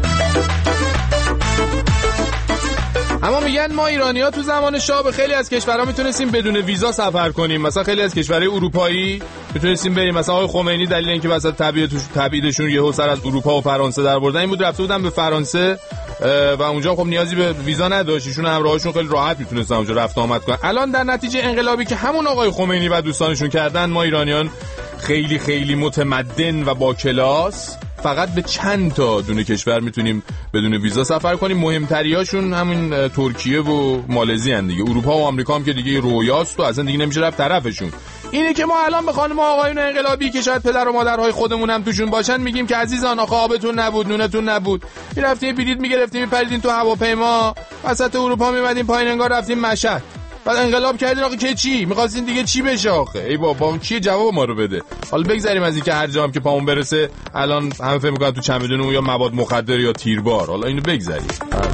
اما میگن ما ایرانی‌ها تو زمان شاه به خیلی از کشورها میتونستیم بدون ویزا سفر کنیم. مثلا خیلی از کشورهای اروپایی میتونستیم بریم. مثلا آقای خمینی دلیل اینکه وسط تبعیدشون یهو سر از اروپا و فرانسه در بردن این بود رفته بودن به فرانسه و اونجا خب نیازی به ویزا نداشت، ایشون همراهاشون خیلی راحت میتونستن اونجا رفت آمد کنن. الان در نتیجه انقلابی که همون آقای خمینی و دوستانشون کردن، ما ایرانیان خیلی خیلی متمدن و با کلاس فقط به چند تا دونه کشور میتونیم بدون ویزا سفر کنیم. مهمتریاشون همین ترکیه و مالزی ان دیگه. اروپا و آمریکا هم که دیگه رویاست و اصلا دیگه نمیشه رفت طرفشون. اینه که ما الان به خانم آقایون انقلابی که شاید پدر و مادرهای خودمون هم توشون باشن میگیم که عزیزان آخه آبتون نبود، نونتون نبود، میرفتیم بلیط میگرفتیم میپریدین تو هواپیما وسط اروپا میمدین پایین انگار رفتیم مشهد. بعد انقلاب کردین آخه که چی؟ می‌خواستین دیگه چی بشه آخه؟ ای بابا چی جواب ما رو بده. حالا بگذریم از اینکه هر جام که پامون برسه الان همه فکر می‌کنن تو چمدون یا مواد مخدر یا تیربار. حالا اینو بگذریم.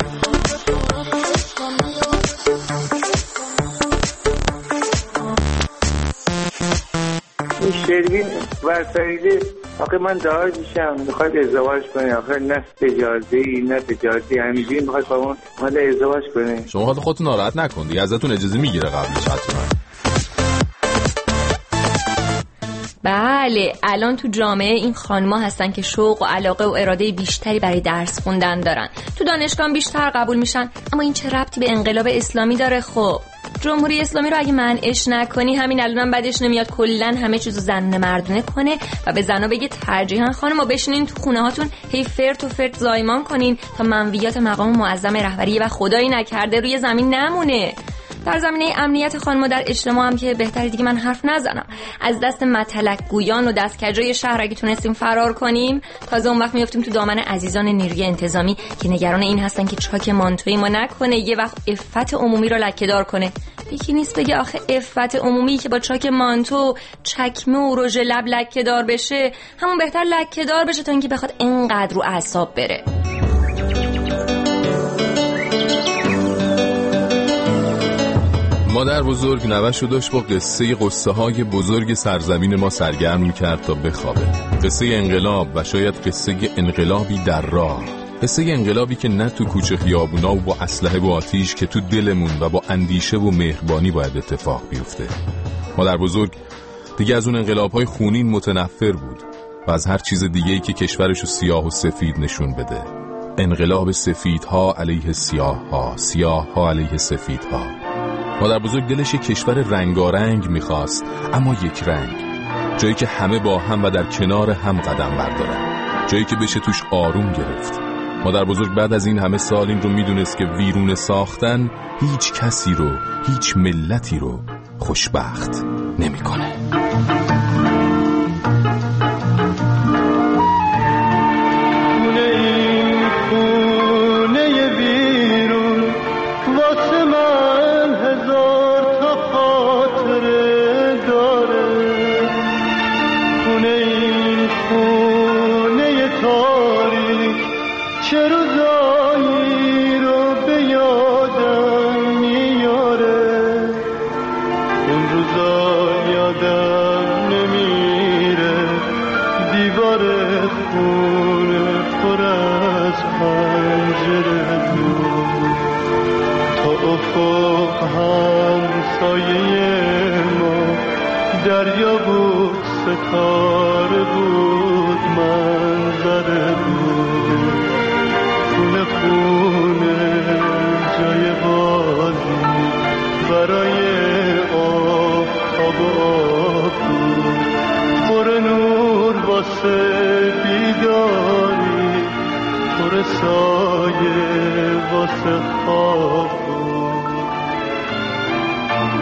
این شروین ورسایده آخه من دعای میشم میخواید ازدواج کنی، آخه نه اجازه‌ای نه تجارتی، همینجوری میخواید با اون مال ازدواج کنی. شما خودتون ناراحت نکن دیگه، ازتون اجازه میگیره قبلش حتما. بله الان تو جامعه این خانم‌ها هستن که شوق و علاقه و اراده بیشتری برای درس خوندن دارن، تو دانشگاه بیشتر قبول میشن. اما این چه ربطی به انقلاب اسلامی داره؟ خب جمهوری اسلامی رو اگه منعش نکنی همین الانم بعدش نمیاد کلا همه چیزو زنونه مردونه کنه و به زنا بگه ترجیحاً خانم‌ها بشینین تو خونه هاتون هی فرت و فرت زایمان کنین تا منویات مقام معظم رهبری و خدایی نکرده روی زمین نمونه. در زمینه امنیت خانم‌ها در اجتماع هم که بهتره دیگه من حرف نزنم. از دست متلک گویان و دستکجای شهر اگه تونستیم فرار کنیم، تازه اون وقت میافتیم تو دامن عزیزان نیروی انتظامی که نگران این هستن که چاک مانتوی ما نکنه یه وقت عفت عمومی رو لکه‌دار کنه. یکی نیست بگه آخه عفت عمومی که با چاک مانتو، چکمه و رژ لب لکه‌دار بشه، همون بهتر لکه‌دار بشه تا اینکه بخواد اینقدر رو اعصاب بره. مادر بزرگ نوه‌شو داشت با قصه های بزرگ سرزمین ما سرگرم می‌کرد تا بخوابه. قصه انقلاب و شاید قصه انقلابی در راه. قصه انقلابی که نه تو کوچه خیابونا و با اسلحه و آتیش، که تو دلمون و با اندیشه و مهربانی باید اتفاق بیفته. مادر بزرگ دیگه از اون انقلاب‌های خونین متنفر بود و از هر چیز دیگه‌ای که کشورشو سیاه و سفید نشون بده. انقلاب سفیدها علیه سیاه‌ها، سیاه‌ها علیه سفیدها. مادر بزرگ دلش کشور رنگارنگ می‌خواست، اما یک رنگ، جایی که همه با هم و در کنار هم قدم بردارن، جایی که بشه توش آروم گرفت. مادر بزرگ بعد از این همه سال این رو میدونست که ویرونه ساختن هیچ کسی رو، هیچ ملتی رو خوشبخت نمی‌کنه. دریا بود، ستاره بود، منظره بود، خونه خونه جای بازی برای آب و آب بود، پر نور واسه بیداری، پر سایه واسه خواب بود.